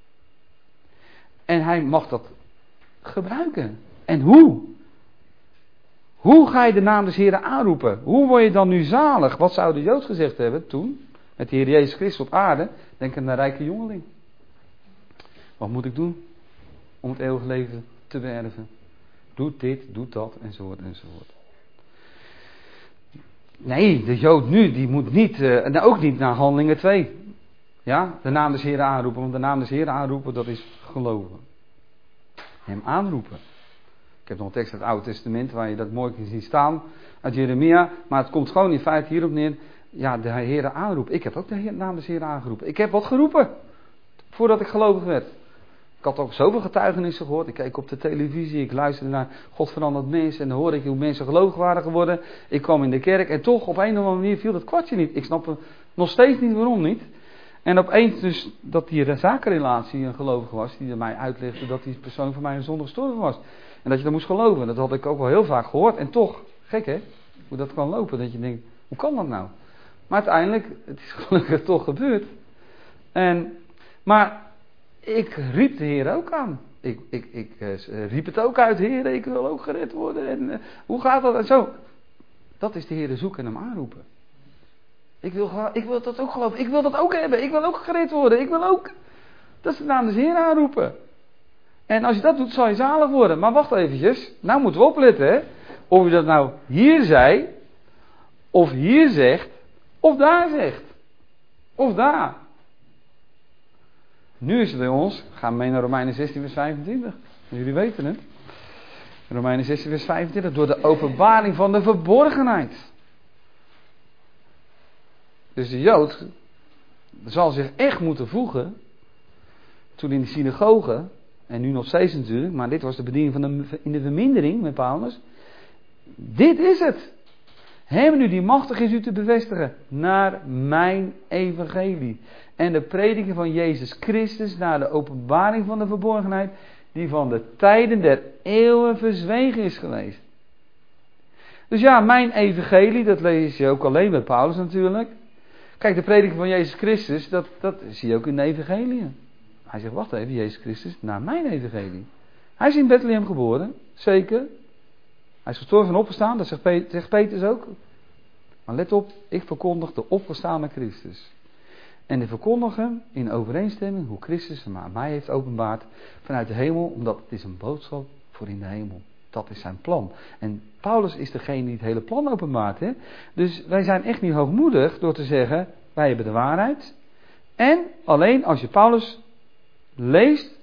En hij mag dat gebruiken. En hoe? Hoe ga je de naam des Heeren aanroepen? Hoe word je dan nu zalig? Wat zou de Jood gezegd hebben toen? Met de Heer Jezus Christus op aarde. Denk aan de rijke jongeling. Wat moet ik doen? Om het eeuwige leven te beërven. Doe dit, doe dat, enzovoort, enzovoort. Nee, de Jood nu, die moet niet, uh, en ook niet naar Handelingen twee. Ja, de naam des Heeren aanroepen. Want de naam des Heeren aanroepen, dat is geloven. Hem aanroepen. Ik heb nog een tekst uit het Oude Testament waar je dat mooi kan zien staan. Uit Jeremia. Maar het komt gewoon in feite hierop neer. Ja, de Heere aanroepen. Ik heb ook de naam des Heeren aangeroepen. Ik heb wat geroepen. Voordat ik gelovig werd. Ik had ook zoveel getuigenissen gehoord. Ik keek op de televisie. Ik luisterde naar God verandert mensen. En dan hoorde ik hoe mensen gelovig waren geworden. Ik kwam in de kerk. En toch op een of andere manier viel dat kwartje niet. Ik snap nog steeds niet waarom niet. En opeens dus dat die zakenrelatie een gelovige was. Die mij uitlegde dat die persoon voor mij een zonde gestorven was. En dat je dat moest geloven. Dat had ik ook wel heel vaak gehoord. En toch, gek hè, hoe dat kan lopen. Dat je denkt, hoe kan dat nou? Maar uiteindelijk, het is gelukkig toch gebeurd. En, maar ik riep de Heer ook aan. Ik, ik, ik uh, riep het ook uit, Heer, ik wil ook gered worden. En uh, hoe gaat dat? En zo. Dat is de Heer zoeken en hem aanroepen. Ik wil, ik wil dat ook geloven. Ik wil dat ook hebben. Ik wil ook gered worden. Ik wil ook. Dat is de naam des Heer aanroepen. En als je dat doet, zal je zalig worden. Maar wacht eventjes. Nou moeten we opletten, hè. Of je dat nou hier zei, of hier zegt, of daar zegt. Of daar. Nu is het bij ons, gaan we mee naar Romeinen zestien vers vijfentwintig. Jullie weten het. Romeinen zestien vers vijfentwintig. Door de openbaring van de verborgenheid. Dus de Jood zal zich echt moeten voegen. Toen in de synagoge. En nu nog steeds natuurlijk. Maar dit was de bediening van de, in de vermindering met Paulus. Dit is het. Hem nu die machtig is u te bevestigen. Naar mijn evangelie. En de prediking van Jezus Christus. Naar de openbaring van de verborgenheid. Die van de tijden der eeuwen verzwegen is geweest. Dus ja, mijn evangelie. Dat lees je ook alleen bij Paulus natuurlijk. Kijk, de prediking van Jezus Christus. Dat, dat zie je ook in de evangelie. Hij zegt, wacht even, Jezus Christus, naar mijn evangelie. Hij is in Bethlehem geboren, zeker. Hij is gestorven en opgestaan, dat zegt, Pet- zegt Petrus ook. Maar let op, ik verkondig de opgestane Christus. En ik verkondig hem in overeenstemming hoe Christus hem aan mij heeft openbaard vanuit de hemel, omdat het is een boodschap voor in de hemel. Dat is zijn plan. En Paulus is degene die het hele plan openbaart. Hè? Dus wij zijn echt niet hoogmoedig door te zeggen, wij hebben de waarheid. En alleen als je Paulus leest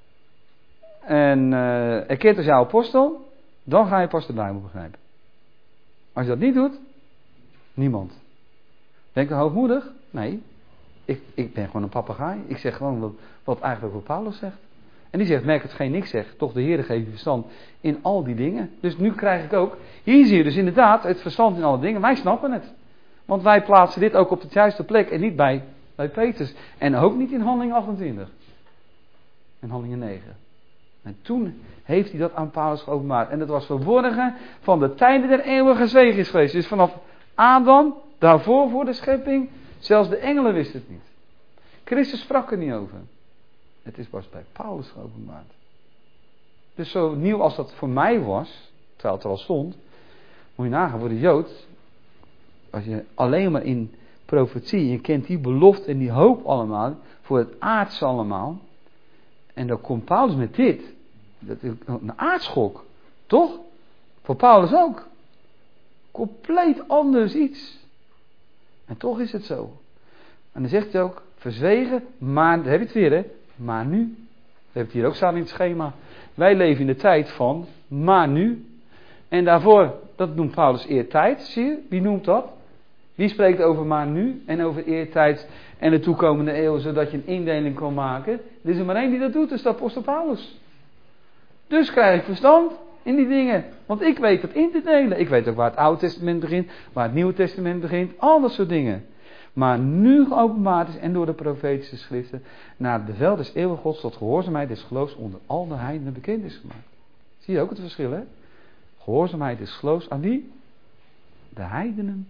en uh, erkent als jouw apostel, dan ga je pas de Bijbel begrijpen. Als je dat niet doet, niemand. Ben ik dan hoogmoedig? Nee. Ik, ik ben gewoon een papegaai. Ik zeg gewoon wat, wat eigenlijk wat Paulus zegt. En die zegt, merk hetgeen ik zeg, toch de Heere geeft je verstand in al die dingen. Dus nu krijg ik ook, hier zie je dus inderdaad het verstand in alle dingen. Wij snappen het. Want wij plaatsen dit ook op de juiste plek en niet bij, bij Petrus. En ook niet in Handelingen achtentwintig. En Handelingen negen. En toen heeft hij dat aan Paulus geopenbaard. En dat was verborgen van de tijden der eeuwen gezwegen is geweest. Dus vanaf Adam, daarvoor voor de schepping, zelfs de engelen wisten het niet. Christus sprak er niet over. Het is pas bij Paulus geopenbaard. Dus zo nieuw als dat voor mij was, terwijl het er al stond, moet je nagaan voor de Jood, als je alleen maar in profetie, je kent die belofte en die hoop allemaal, voor het aardse allemaal, en dan komt Paulus met dit, dat is een aardschok, toch? Voor Paulus ook. Compleet anders iets. En toch is het zo. En dan zegt hij ook, verzwegen, maar, daar heb je het weer hè, maar nu. Dat heb je hier ook staan in het schema. Wij leven in de tijd van, maar nu. En daarvoor, dat noemt Paulus eertijd, zie je? Wie noemt dat? Wie spreekt over maar nu en over eertijd en de toekomende eeuw, zodat je een indeling kan maken? Er is er maar één die dat doet, dat is de apostel Paulus. Dus krijg ik verstand in die dingen. Want ik weet dat in te delen. Ik weet ook waar het Oude Testament begint, waar het Nieuwe Testament begint, al dat soort dingen. Maar nu geopenbaard is en door de profetische schriften naar het bevel des eeuwige Gods tot gehoorzaamheid des geloofs onder al de heidenen bekend is gemaakt. Zie je ook het verschil, hè? Gehoorzaamheid des geloofs aan wie? De heidenen.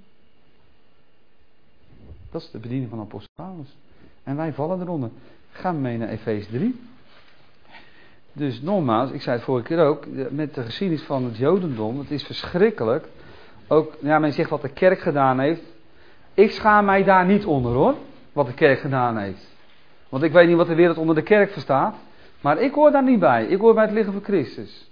Dat is de bediening van apostel Paulus. En wij vallen eronder. Gaan we mee naar Efeze drie. Dus nogmaals, ik zei het vorige keer ook, met de geschiedenis van het Jodendom, het is verschrikkelijk. Ook, ja, men zegt wat de kerk gedaan heeft. Ik schaam mij daar niet onder hoor, wat de kerk gedaan heeft. Want ik weet niet wat de wereld onder de kerk verstaat. Maar ik hoor daar niet bij. Ik hoor bij het liggen van Christus.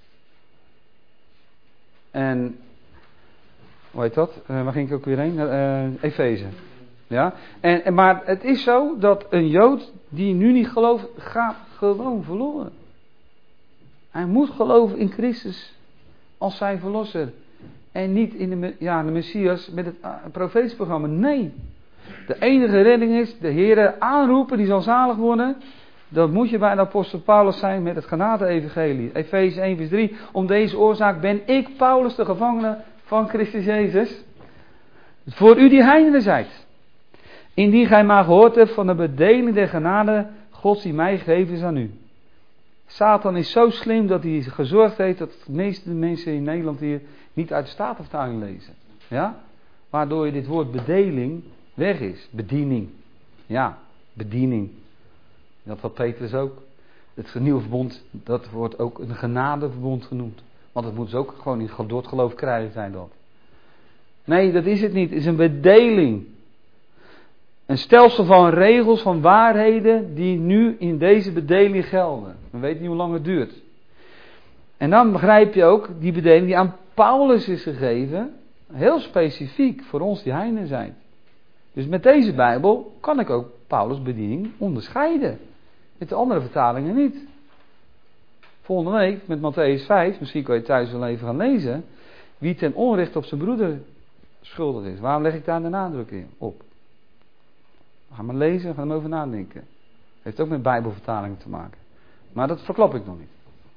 En, hoe heet dat? Uh, waar ging ik ook weer heen? Uh, Efeze. Ja? En, en, maar het is zo dat een Jood die nu niet gelooft, gaat gewoon verloren. Hij moet geloven in Christus als zijn verlosser. En niet in de, ja, de Messias met het uh, profetisch programma. Nee. De enige redding is de Heere aanroepen, die zal zalig worden. Dat moet je bij de apostel Paulus zijn met het genade-evangelie. Efeze één vers drie. Om deze oorzaak ben ik, Paulus, de gevangene van Christus Jezus. Voor u die heidenen zijt. Indien gij maar gehoord hebt van de bedeling der genade Gods die mij gegeven is aan u. Satan is zo slim dat hij gezorgd heeft dat de meeste mensen in Nederland hier niet uit de Statenvertaling lezen. Ja? Waardoor je dit woord bedeling weg is. Bediening. Ja, bediening. Dat had Petrus ook. Het nieuwe verbond, dat wordt ook een genadeverbond genoemd. Want het moet dus ook gewoon niet door het geloof krijgen zijn dat. Nee, dat is het niet. Het is een bedeling. Een stelsel van regels, van waarheden die nu in deze bedeling gelden. We weten niet hoe lang het duurt. En dan begrijp je ook die bedeling die aan Paulus is gegeven. Heel specifiek voor ons die heidenen zijn. Dus met deze Bijbel kan ik ook Paulus' bediening onderscheiden. Met de andere vertalingen niet. Volgende week met Mattheüs vijf, misschien kan je thuis wel even gaan lezen. Wie ten onrechte op zijn broeder schuldig is. Waarom leg ik daar de nadruk in op? Ga maar lezen, ga er maar over nadenken. Heeft ook met Bijbelvertalingen te maken. Maar dat verklap ik nog niet.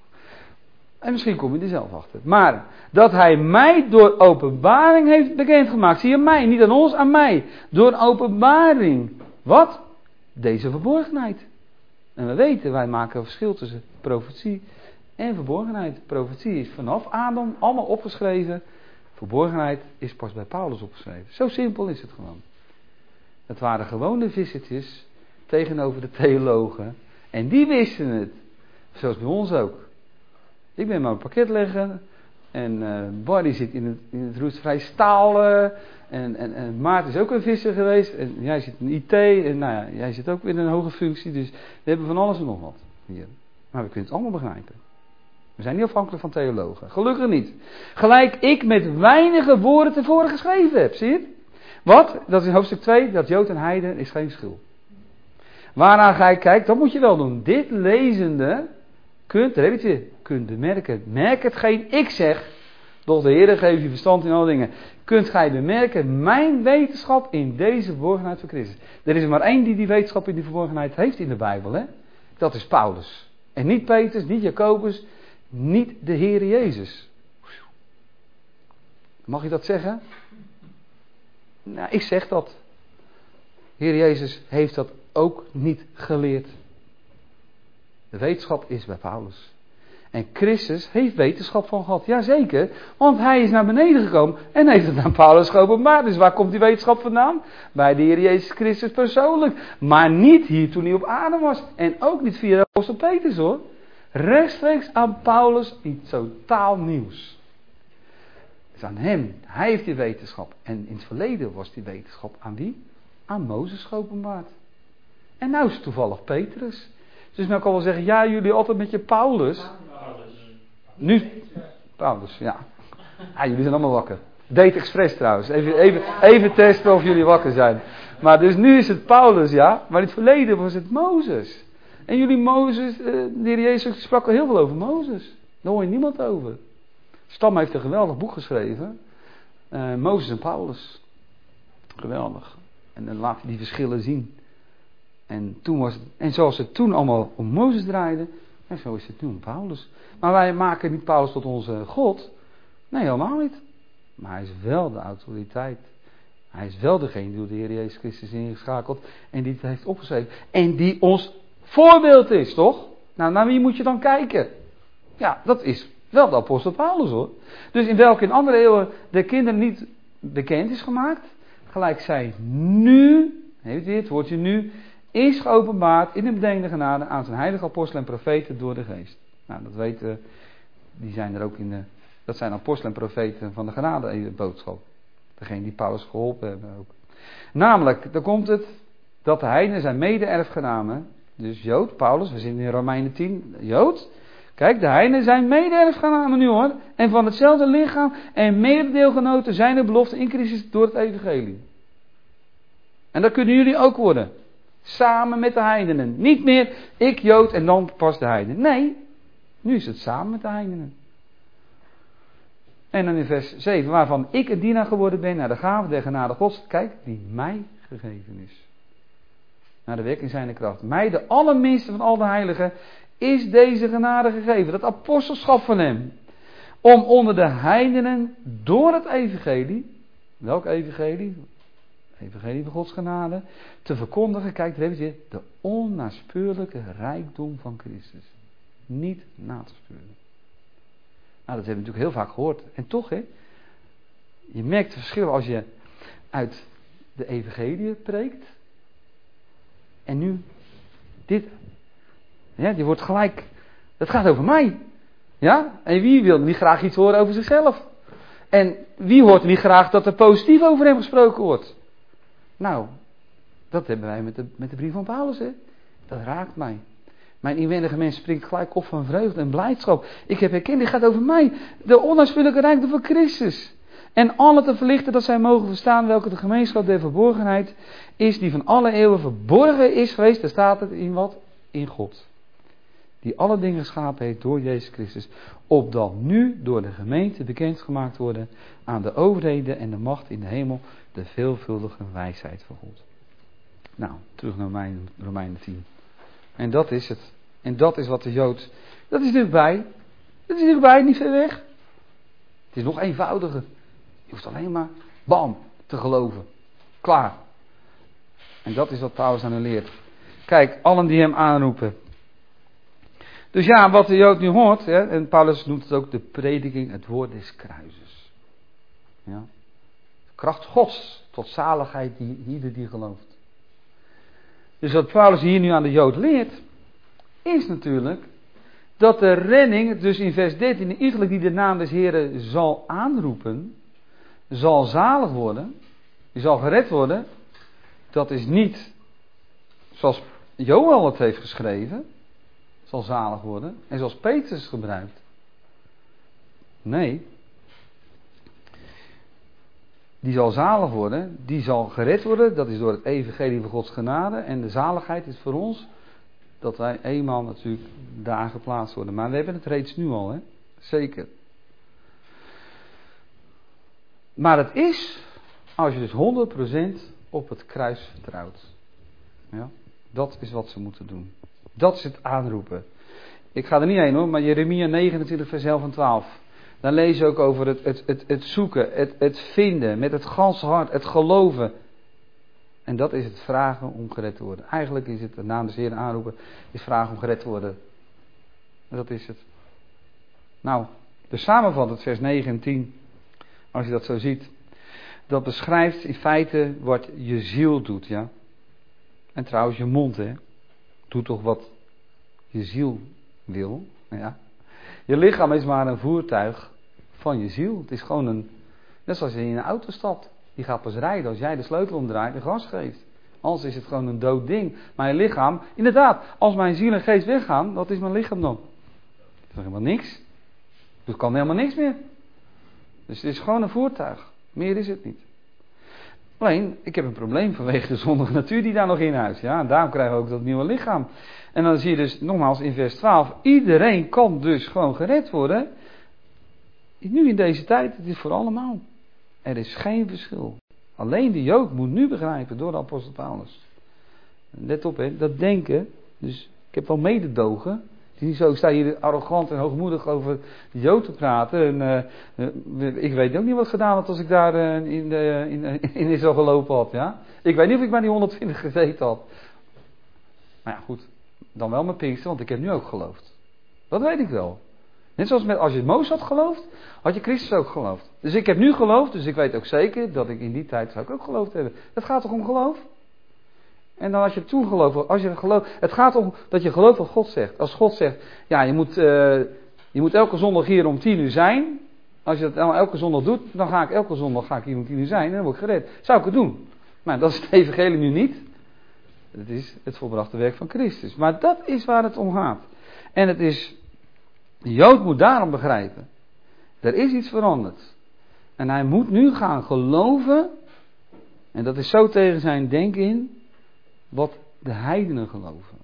En misschien kom je er zelf achter. Maar dat hij mij door openbaring heeft bekendgemaakt. Zie je mij, niet aan ons, aan mij. Door openbaring. Wat? Deze verborgenheid. En we weten, wij maken een verschil tussen profetie en verborgenheid. Profetie is vanaf Adam allemaal opgeschreven. Verborgenheid is pas bij Paulus opgeschreven. Zo simpel is het gewoon. Het waren gewone vissertjes tegenover de theologen. En die wisten het. Zoals bij ons ook. Ik ben maar een pakket leggen. En uh, Barry zit in het, in het roestvrij staal. Uh, en, en, en Maarten is ook een visser geweest. En jij zit in I T. En nou ja, jij zit ook weer in een hoge functie. Dus we hebben van alles en nog wat hier. Maar we kunnen het allemaal begrijpen. We zijn niet afhankelijk van theologen. Gelukkig niet. Gelijk ik met weinige woorden tevoren geschreven heb. Zie je het? Wat? Dat is in hoofdstuk twee. Dat Jood en Heiden is geen schil. Waaraan ga je kijken? Dat moet je wel doen. Dit lezende kunt, daar heb je het weer, kunt bemerken. Merk hetgeen ik zeg. Doch de Heer geeft je verstand in alle dingen. Kunt gij bemerken mijn wetenschap in deze verborgenheid van Christus. Er is er maar één die die wetenschap in die verborgenheid heeft in de Bijbel. Hè? Dat is Paulus. En niet Petrus, niet Jacobus, niet de Heer Jezus. Mag je dat zeggen? Nou, ik zeg dat. Heer Jezus heeft dat ook niet geleerd. De wetenschap is bij Paulus. En Christus heeft wetenschap van gehad. Jazeker, want hij is naar beneden gekomen en heeft het aan Paulus geopenbaard. Dus waar komt die wetenschap vandaan? Bij de Heer Jezus Christus persoonlijk. Maar niet hier toen hij op aarde was. En ook niet via de apostel Petrus hoor. Rechtstreeks aan Paulus iets totaal nieuws. Het is aan hem. Hij heeft die wetenschap. En in het verleden was die wetenschap aan wie? Aan Mozes geopenbaard. En nou is het toevallig Petrus. Dus nou kan wel zeggen, ja jullie altijd met je Paulus. Nu, Paulus, ja. Ah, jullie zijn allemaal wakker. Date Express trouwens. Even, even, even testen of jullie wakker zijn. Maar dus nu is het Paulus, ja. Maar in het verleden was het Mozes. En jullie Mozes, de Heer Jezus sprak al heel veel over Mozes. Daar hoor je niemand over. Stam heeft een geweldig boek geschreven. Uh, Mozes en Paulus. Geweldig. En dan laat hij die verschillen zien. En, toen was het, en zoals het toen allemaal om Mozes draaide, en zo is het nu om Paulus. Maar wij maken niet Paulus tot onze God. Nee, helemaal niet. Maar hij is wel de autoriteit. Hij is wel degene die door de Heer Jezus Christus ingeschakeld en die het heeft opgeschreven. En die ons voorbeeld is, toch? Nou, naar wie moet je dan kijken? Ja, dat is wel de apostel Paulus hoor. Dus in welke in andere eeuwen de kinderen niet bekend is gemaakt, gelijk zij nu, heeft dit, het woordje nu, is geopenbaard in de bedenkende genade aan zijn heilige apostelen en profeten door de geest. Nou, dat weten, die zijn er ook in de, dat zijn apostelen en profeten van de genade boodschap. Degene die Paulus geholpen hebben ook. Namelijk, dan komt het, dat de heidenen zijn mede-erfgenamen, dus Jood, Paulus, we zitten in Romeinen tien, Jood. Kijk, de heidenen zijn mede-erfgenamen nu hoor, en van hetzelfde lichaam en mededeelgenoten zijn de beloften in Christus door het evangelie. En dat kunnen jullie ook worden. Samen met de heidenen. Niet meer ik Jood en dan pas de heidenen. Nee, nu is het samen met de heidenen. En dan in vers zeven, waarvan ik een dienaar geworden ben naar de gave der genade Gods, kijk, die mij gegeven is. Naar de werking zijnde kracht. Mij, de allerminste van al de heiligen, is deze genade gegeven. Dat apostelschap van hem. Om onder de heidenen door het evangelie, welk evangelie? Evangelie van Gods genade, te verkondigen, kijk, daar heb je de onnaspeurlijke rijkdom van Christus. Niet na te speuren. Nou, dat hebben we natuurlijk heel vaak gehoord. En toch, hè, je merkt het verschil als je uit de evangelie preekt. En nu, dit. Ja, die wordt gelijk, het gaat over mij. Ja, en wie wil niet graag iets horen over zichzelf? En wie hoort niet graag dat er positief over hem gesproken wordt? Nou, dat hebben wij met de, met de brief van Paulus, hè. Dat raakt mij. Mijn inwendige mens springt gelijk op van vreugde en blijdschap. Ik heb herkend, dit gaat over mij. De onuitspullijke rijkdom van Christus. En alle te verlichten dat zij mogen verstaan welke de gemeenschap der verborgenheid is, die van alle eeuwen verborgen is geweest. Daar staat het in wat? In God. Die alle dingen geschapen heeft door Jezus Christus. Opdat nu door de gemeente bekendgemaakt worden aan de overheden en de macht in de hemel de veelvuldige wijsheid van God. Nou, terug naar Romeinen, Romeinen tien. En dat is het. En dat is wat de Jood... Dat is dichtbij. Dat is dichtbij, niet ver weg. Het is nog eenvoudiger. Je hoeft alleen maar, bam, te geloven. Klaar. En dat is wat Paulus aan hen leert. Kijk, allen die hem aanroepen. Dus ja, wat de Jood nu hoort, hè, en Paulus noemt het ook de prediking, het woord des kruises. Ja. Kracht Gods tot zaligheid die ieder die gelooft. Dus wat Paulus hier nu aan de Jood leert, is natuurlijk dat de redding, dus in vers dertien, iedereen die de naam des Heren zal aanroepen, zal zalig worden, die zal gered worden. Dat is niet zoals Joël het heeft geschreven, zal zalig worden, en zoals Petrus gebruikt. Nee. Die zal zalig worden, die zal gered worden, dat is door het evangelie van Gods genade. En de zaligheid is voor ons dat wij eenmaal natuurlijk daar geplaatst worden. Maar we hebben het reeds nu al, hè? Zeker. Maar het is, als je dus honderd procent op het kruis vertrouwt. Ja? Dat is wat ze moeten doen. Dat is het aanroepen. Ik ga er niet heen hoor, maar Jeremia negenentwintig vers elf en twaalf. Dan lees je ook over het, het, het, het zoeken, het, het vinden, met het ganse hart, het geloven. En dat is het vragen om gered te worden. Eigenlijk is het, de naam des Heeren aanroepen, is vragen om gered te worden. Dat is het. Nou, de samenvattend vers negen en tien, als je dat zo ziet. Dat beschrijft in feite wat je ziel doet, ja. En trouwens je mond, hè. Doe toch wat je ziel wil, ja. Je lichaam is maar een voertuig van je ziel. Het is gewoon een, net zoals je in een auto stapt. Die gaat pas rijden als jij de sleutel omdraait en gas geeft. Anders is het gewoon een dood ding. Maar je lichaam, inderdaad, als mijn ziel en geest weggaan, wat is mijn lichaam dan? Dat is helemaal niks. Dus kan helemaal niks meer. Dus het is gewoon een voertuig. Meer is het niet. Alleen, ik heb een probleem vanwege de zondige natuur die daar nog in huist. Ja, en daarom krijgen we ook dat nieuwe lichaam. En dan zie je dus, nogmaals in vers twaalf, iedereen kan dus gewoon gered worden. Nu in deze tijd, het is voor allemaal. Er is geen verschil. Alleen de Jood moet nu begrijpen door de apostel Paulus. Let op, hè, dat denken. Dus ik heb wel mededogen. Het is niet zo, ik sta hier arrogant en hoogmoedig over de Jood te praten. En, uh, ik weet ook niet wat gedaan had als ik daar uh, in, de, in, in Israël gelopen had. Ja? Ik weet niet of ik bij die honderdtwintig gezeten had. Maar ja, goed. Dan wel met Pinkster, want ik heb nu ook geloofd. Dat weet ik wel. Net zoals met, als je Mozes had geloofd, had je Christus ook geloofd. Dus ik heb nu geloofd, dus ik weet ook zeker dat ik in die tijd zou ik ook geloofd hebben. Het gaat toch om geloof? En dan als je toen gelooft, als je gelooft, het gaat om dat je gelooft wat God zegt. Als God zegt, ja, je moet, uh, je moet elke zondag hier om tien uur zijn. Als je dat nou elke zondag doet, dan ga ik elke zondag ga ik hier om tien uur zijn en dan word ik gered. Zou ik het doen? Maar dat is het evangelie nu niet. Het is het volbrachte werk van Christus. Maar dat is waar het om gaat. En het is, de Jood moet daarom begrijpen. Er is iets veranderd. En hij moet nu gaan geloven. En dat is zo tegen zijn denken in. Wat de heidenen geloven.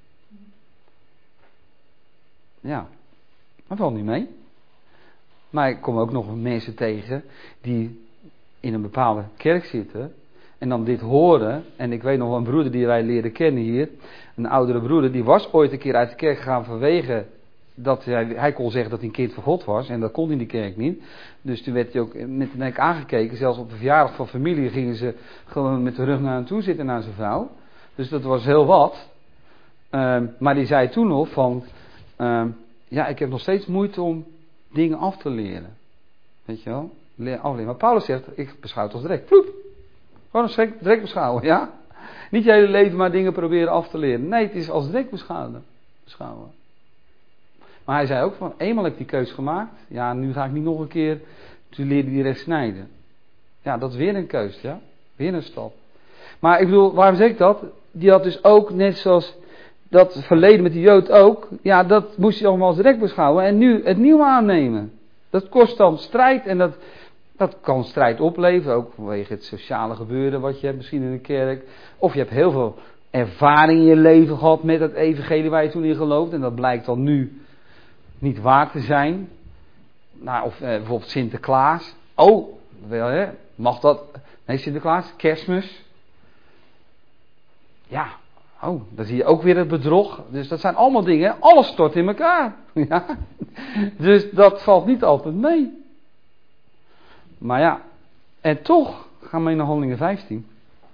Ja. Dat valt niet mee. Maar ik kom ook nog mensen tegen. Die in een bepaalde kerk zitten. En dan dit horen. En ik weet nog wel een broeder die wij leren kennen hier. Een oudere broeder. Die was ooit een keer uit de kerk gegaan vanwege. Dat hij, hij kon zeggen dat hij een kind van God was. En dat kon in die kerk niet. Dus toen werd hij ook met de nek aangekeken. Zelfs op de verjaardag van familie gingen ze gewoon met de rug naar hem toe zitten naar zijn vrouw. Dus dat was heel wat. Um, maar die zei toen nog van. Um, ja, ik heb nog steeds moeite om dingen af te leren. Weet je wel? Leer afleren. Maar Paulus zegt, ik beschouw het als direct. Ploep. Gewoon als direct beschouwen, ja? Niet je hele leven maar dingen proberen af te leren. Nee, het is als direct beschouwen. beschouwen. Maar hij zei ook van, eenmaal heb ik die keus gemaakt. Ja, nu ga ik niet nog een keer. Toen leerde hij recht snijden. Ja, dat is weer een keus, ja. Weer een stap. Maar ik bedoel, waarom zeg ik dat? Die had dus ook, net zoals dat verleden met die Jood ook. Ja, dat moest hij allemaal als direct beschouwen. En nu het nieuwe aannemen. Dat kost dan strijd. En dat, dat kan strijd opleveren. Ook vanwege het sociale gebeuren wat je hebt misschien in de kerk. Of je hebt heel veel ervaring in je leven gehad met het evangelie waar je toen in gelooft. En dat blijkt dan nu niet waar te zijn. Nou, of eh, bijvoorbeeld Sinterklaas. Oh, wel hè. Mag dat? Nee, Sinterklaas. Kerstmis. Ja. Oh, dan zie je ook weer het bedrog. Dus dat zijn allemaal dingen. Alles stort in elkaar. Ja. Dus dat valt niet altijd mee. Maar ja. En toch gaan we in de Handelingen vijftien.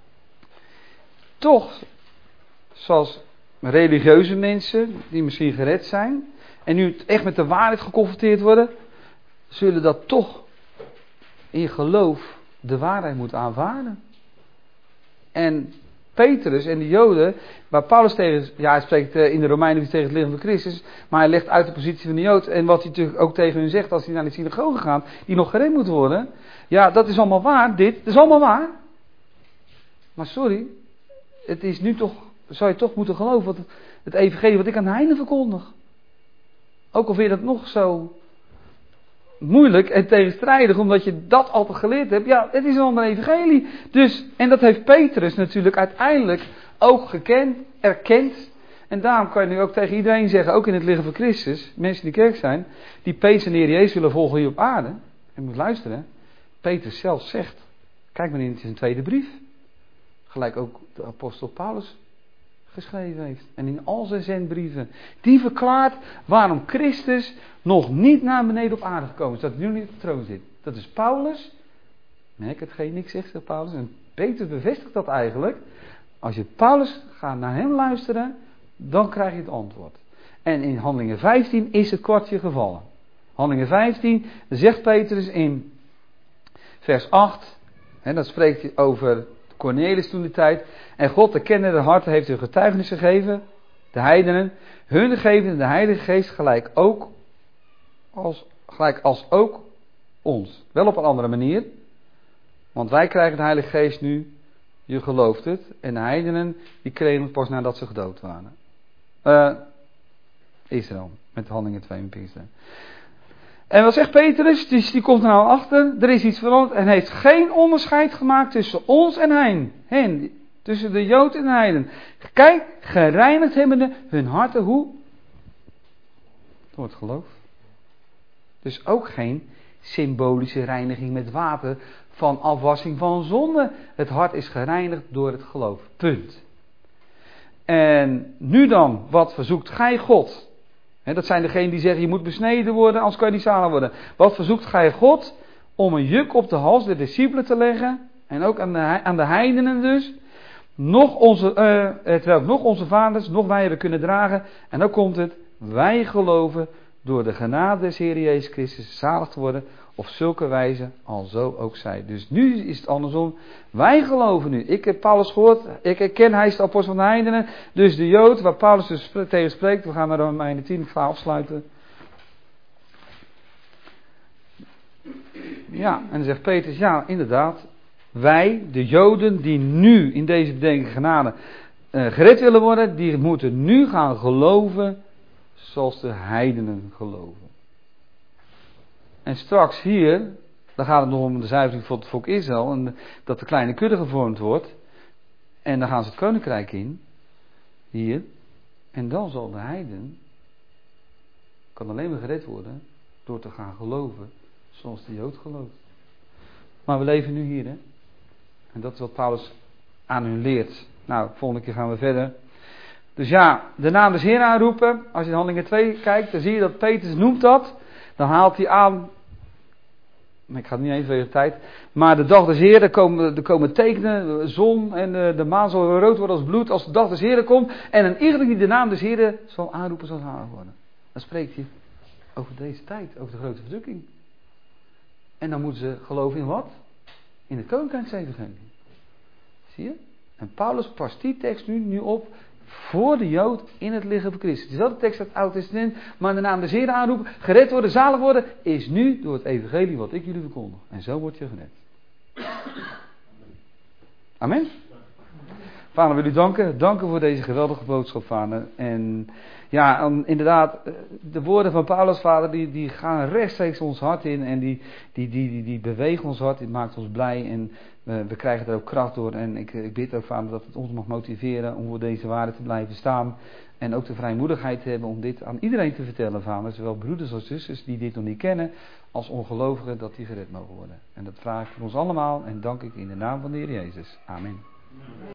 Toch. Zoals religieuze mensen. Die misschien gered zijn. En nu echt met de waarheid geconfronteerd worden. Zullen dat toch in je geloof de waarheid moeten aanvaarden. En Petrus en de Joden, waar Paulus tegen, ja hij spreekt in de Romeinen tegen het lichaam van Christus, maar hij legt uit de positie van de Jood en wat hij natuurlijk ook tegen hun zegt als hij naar de synagoge gaat, die nog gered moet worden. Ja, dat is allemaal waar, dit, dat is allemaal waar. Maar sorry, het is nu toch, zou je toch moeten geloven wat het, het evangelie wat ik aan de heiden verkondig. Ook al vind je dat nog zo moeilijk en tegenstrijdig, omdat je dat altijd geleerd hebt. Ja, het is een ander evangelie. Dus, en dat heeft Petrus natuurlijk uiteindelijk ook gekend, erkend. En daarom kan je nu ook tegen iedereen zeggen, ook in het lichaam van Christus, mensen die kerk zijn, die Petrus en de Heer Jezus willen volgen hier op aarde. En moet luisteren, Petrus zelf zegt, kijk maar in zijn tweede brief, gelijk ook de apostel Paulus geschreven heeft. En in al zijn zendbrieven. Die verklaart waarom Christus nog niet naar beneden op aarde gekomen is. Dat hij nu niet op de troon zit. Dat is Paulus. Merk hetgeen ik zeg, zegt Paulus. En Petrus bevestigt dat eigenlijk. Als je Paulus gaat naar hem luisteren, dan krijg je het antwoord. En in Handelingen vijftien is het kwartje gevallen. Handelingen vijftien, zegt Petrus in vers acht. En dat spreekt hij over Cornelius toen die tijd. En God, de kenner der harten, heeft hun getuigenis gegeven. De heidenen. Hun geven de Heilige Geest gelijk ook als, gelijk als ook ons. Wel op een andere manier. Want wij krijgen de Heilige Geest nu. Je gelooft het. En de heidenen die kregen het pas nadat ze gedood waren. Uh, Israël. Met Handelingen twee en Pinksteren. En wat zegt Petrus? Dus die komt er nou achter. Er is iets veranderd. En heeft geen onderscheid gemaakt tussen ons en hen. hen tussen de Jood en de heiden. Kijk, gereinigd hebbende hun harten. Hoe? Door het geloof. Dus ook geen symbolische reiniging met water van afwassing van zonde. Het hart is gereinigd door het geloof. Punt. En nu dan, wat verzoekt gij God? He, dat zijn degenen die zeggen, je moet besneden worden, anders kan je niet zalig worden. Wat verzoekt gij God? Om een juk op de hals der discipelen te leggen. En ook aan de, aan de heidenen dus. Nog onze, uh, terwijl nog onze vaders, nog wij hebben kunnen dragen. En dan komt het, wij geloven door de genade des Heer Jezus Christus zalig te worden. Op zulke wijze, alzo ook zij. Dus nu is het andersom. Wij geloven nu. Ik heb Paulus gehoord. Ik herken, hij is de apostel van de heidenen. Dus de Jood, waar Paulus dus tegen spreekt. We gaan naar Romeinen tien, ik ga afsluiten. Ja, en dan zegt Petrus, ja, inderdaad. Wij, de Joden, die nu in deze bedenking genade uh, gered willen worden. Die moeten nu gaan geloven zoals de heidenen geloven. En straks hier, dan gaat het nog om de zuivering van het volk Israël. En dat de kleine kudde gevormd wordt. En dan gaan ze het koninkrijk in. Hier. En dan zal de heiden. Kan alleen maar gered worden. Door te gaan geloven. Zoals de Jood gelooft. Maar we leven nu hier, hè. En dat is wat Paulus aan hun leert. Nou, volgende keer gaan we verder. Dus ja, de naam des Heer aanroepen. Als je in Handelingen twee kijkt, dan zie je dat Petrus noemt dat. Dan haalt hij aan. Ik ga het niet even de tijd. Maar de dag des Heeren, er komen, er komen tekenen, de zon en de, de maan zal rood worden als bloed als de dag des Heeren komt. En een ieder die de naam des Heeren zal aanroepen, zal zalig worden. Dan spreekt hij over deze tijd, over de grote verdrukking. En dan moeten ze geloven in wat? In het koninkrijksevangelie. Zie je? En Paulus past die tekst nu, nu op voor de Jood in het lichaam van Christus. Het is wel de tekst uit het Oude Testament, maar de naam des Heeren aanroepen, gered worden, zalig worden, is nu door het evangelie wat ik jullie verkondig. En zo word je gered. Amen. Vader, wil u danken. Danken voor deze geweldige boodschap, Vader. En ja, inderdaad, de woorden van Paulus, Vader, die, die gaan rechtstreeks ons hart in. En die, die, die, die, die bewegen ons hart, die maakt ons blij. En we, we krijgen er ook kracht door. En ik, ik bid ook, Vader, dat het ons mag motiveren om voor deze waarde te blijven staan. En ook de vrijmoedigheid te hebben om dit aan iedereen te vertellen, Vader. Zowel broeders als zusters die dit nog niet kennen, als ongelovigen, dat die gered mogen worden. En dat vraag ik voor ons allemaal en dank ik in de naam van de Heer Jezus. Amen.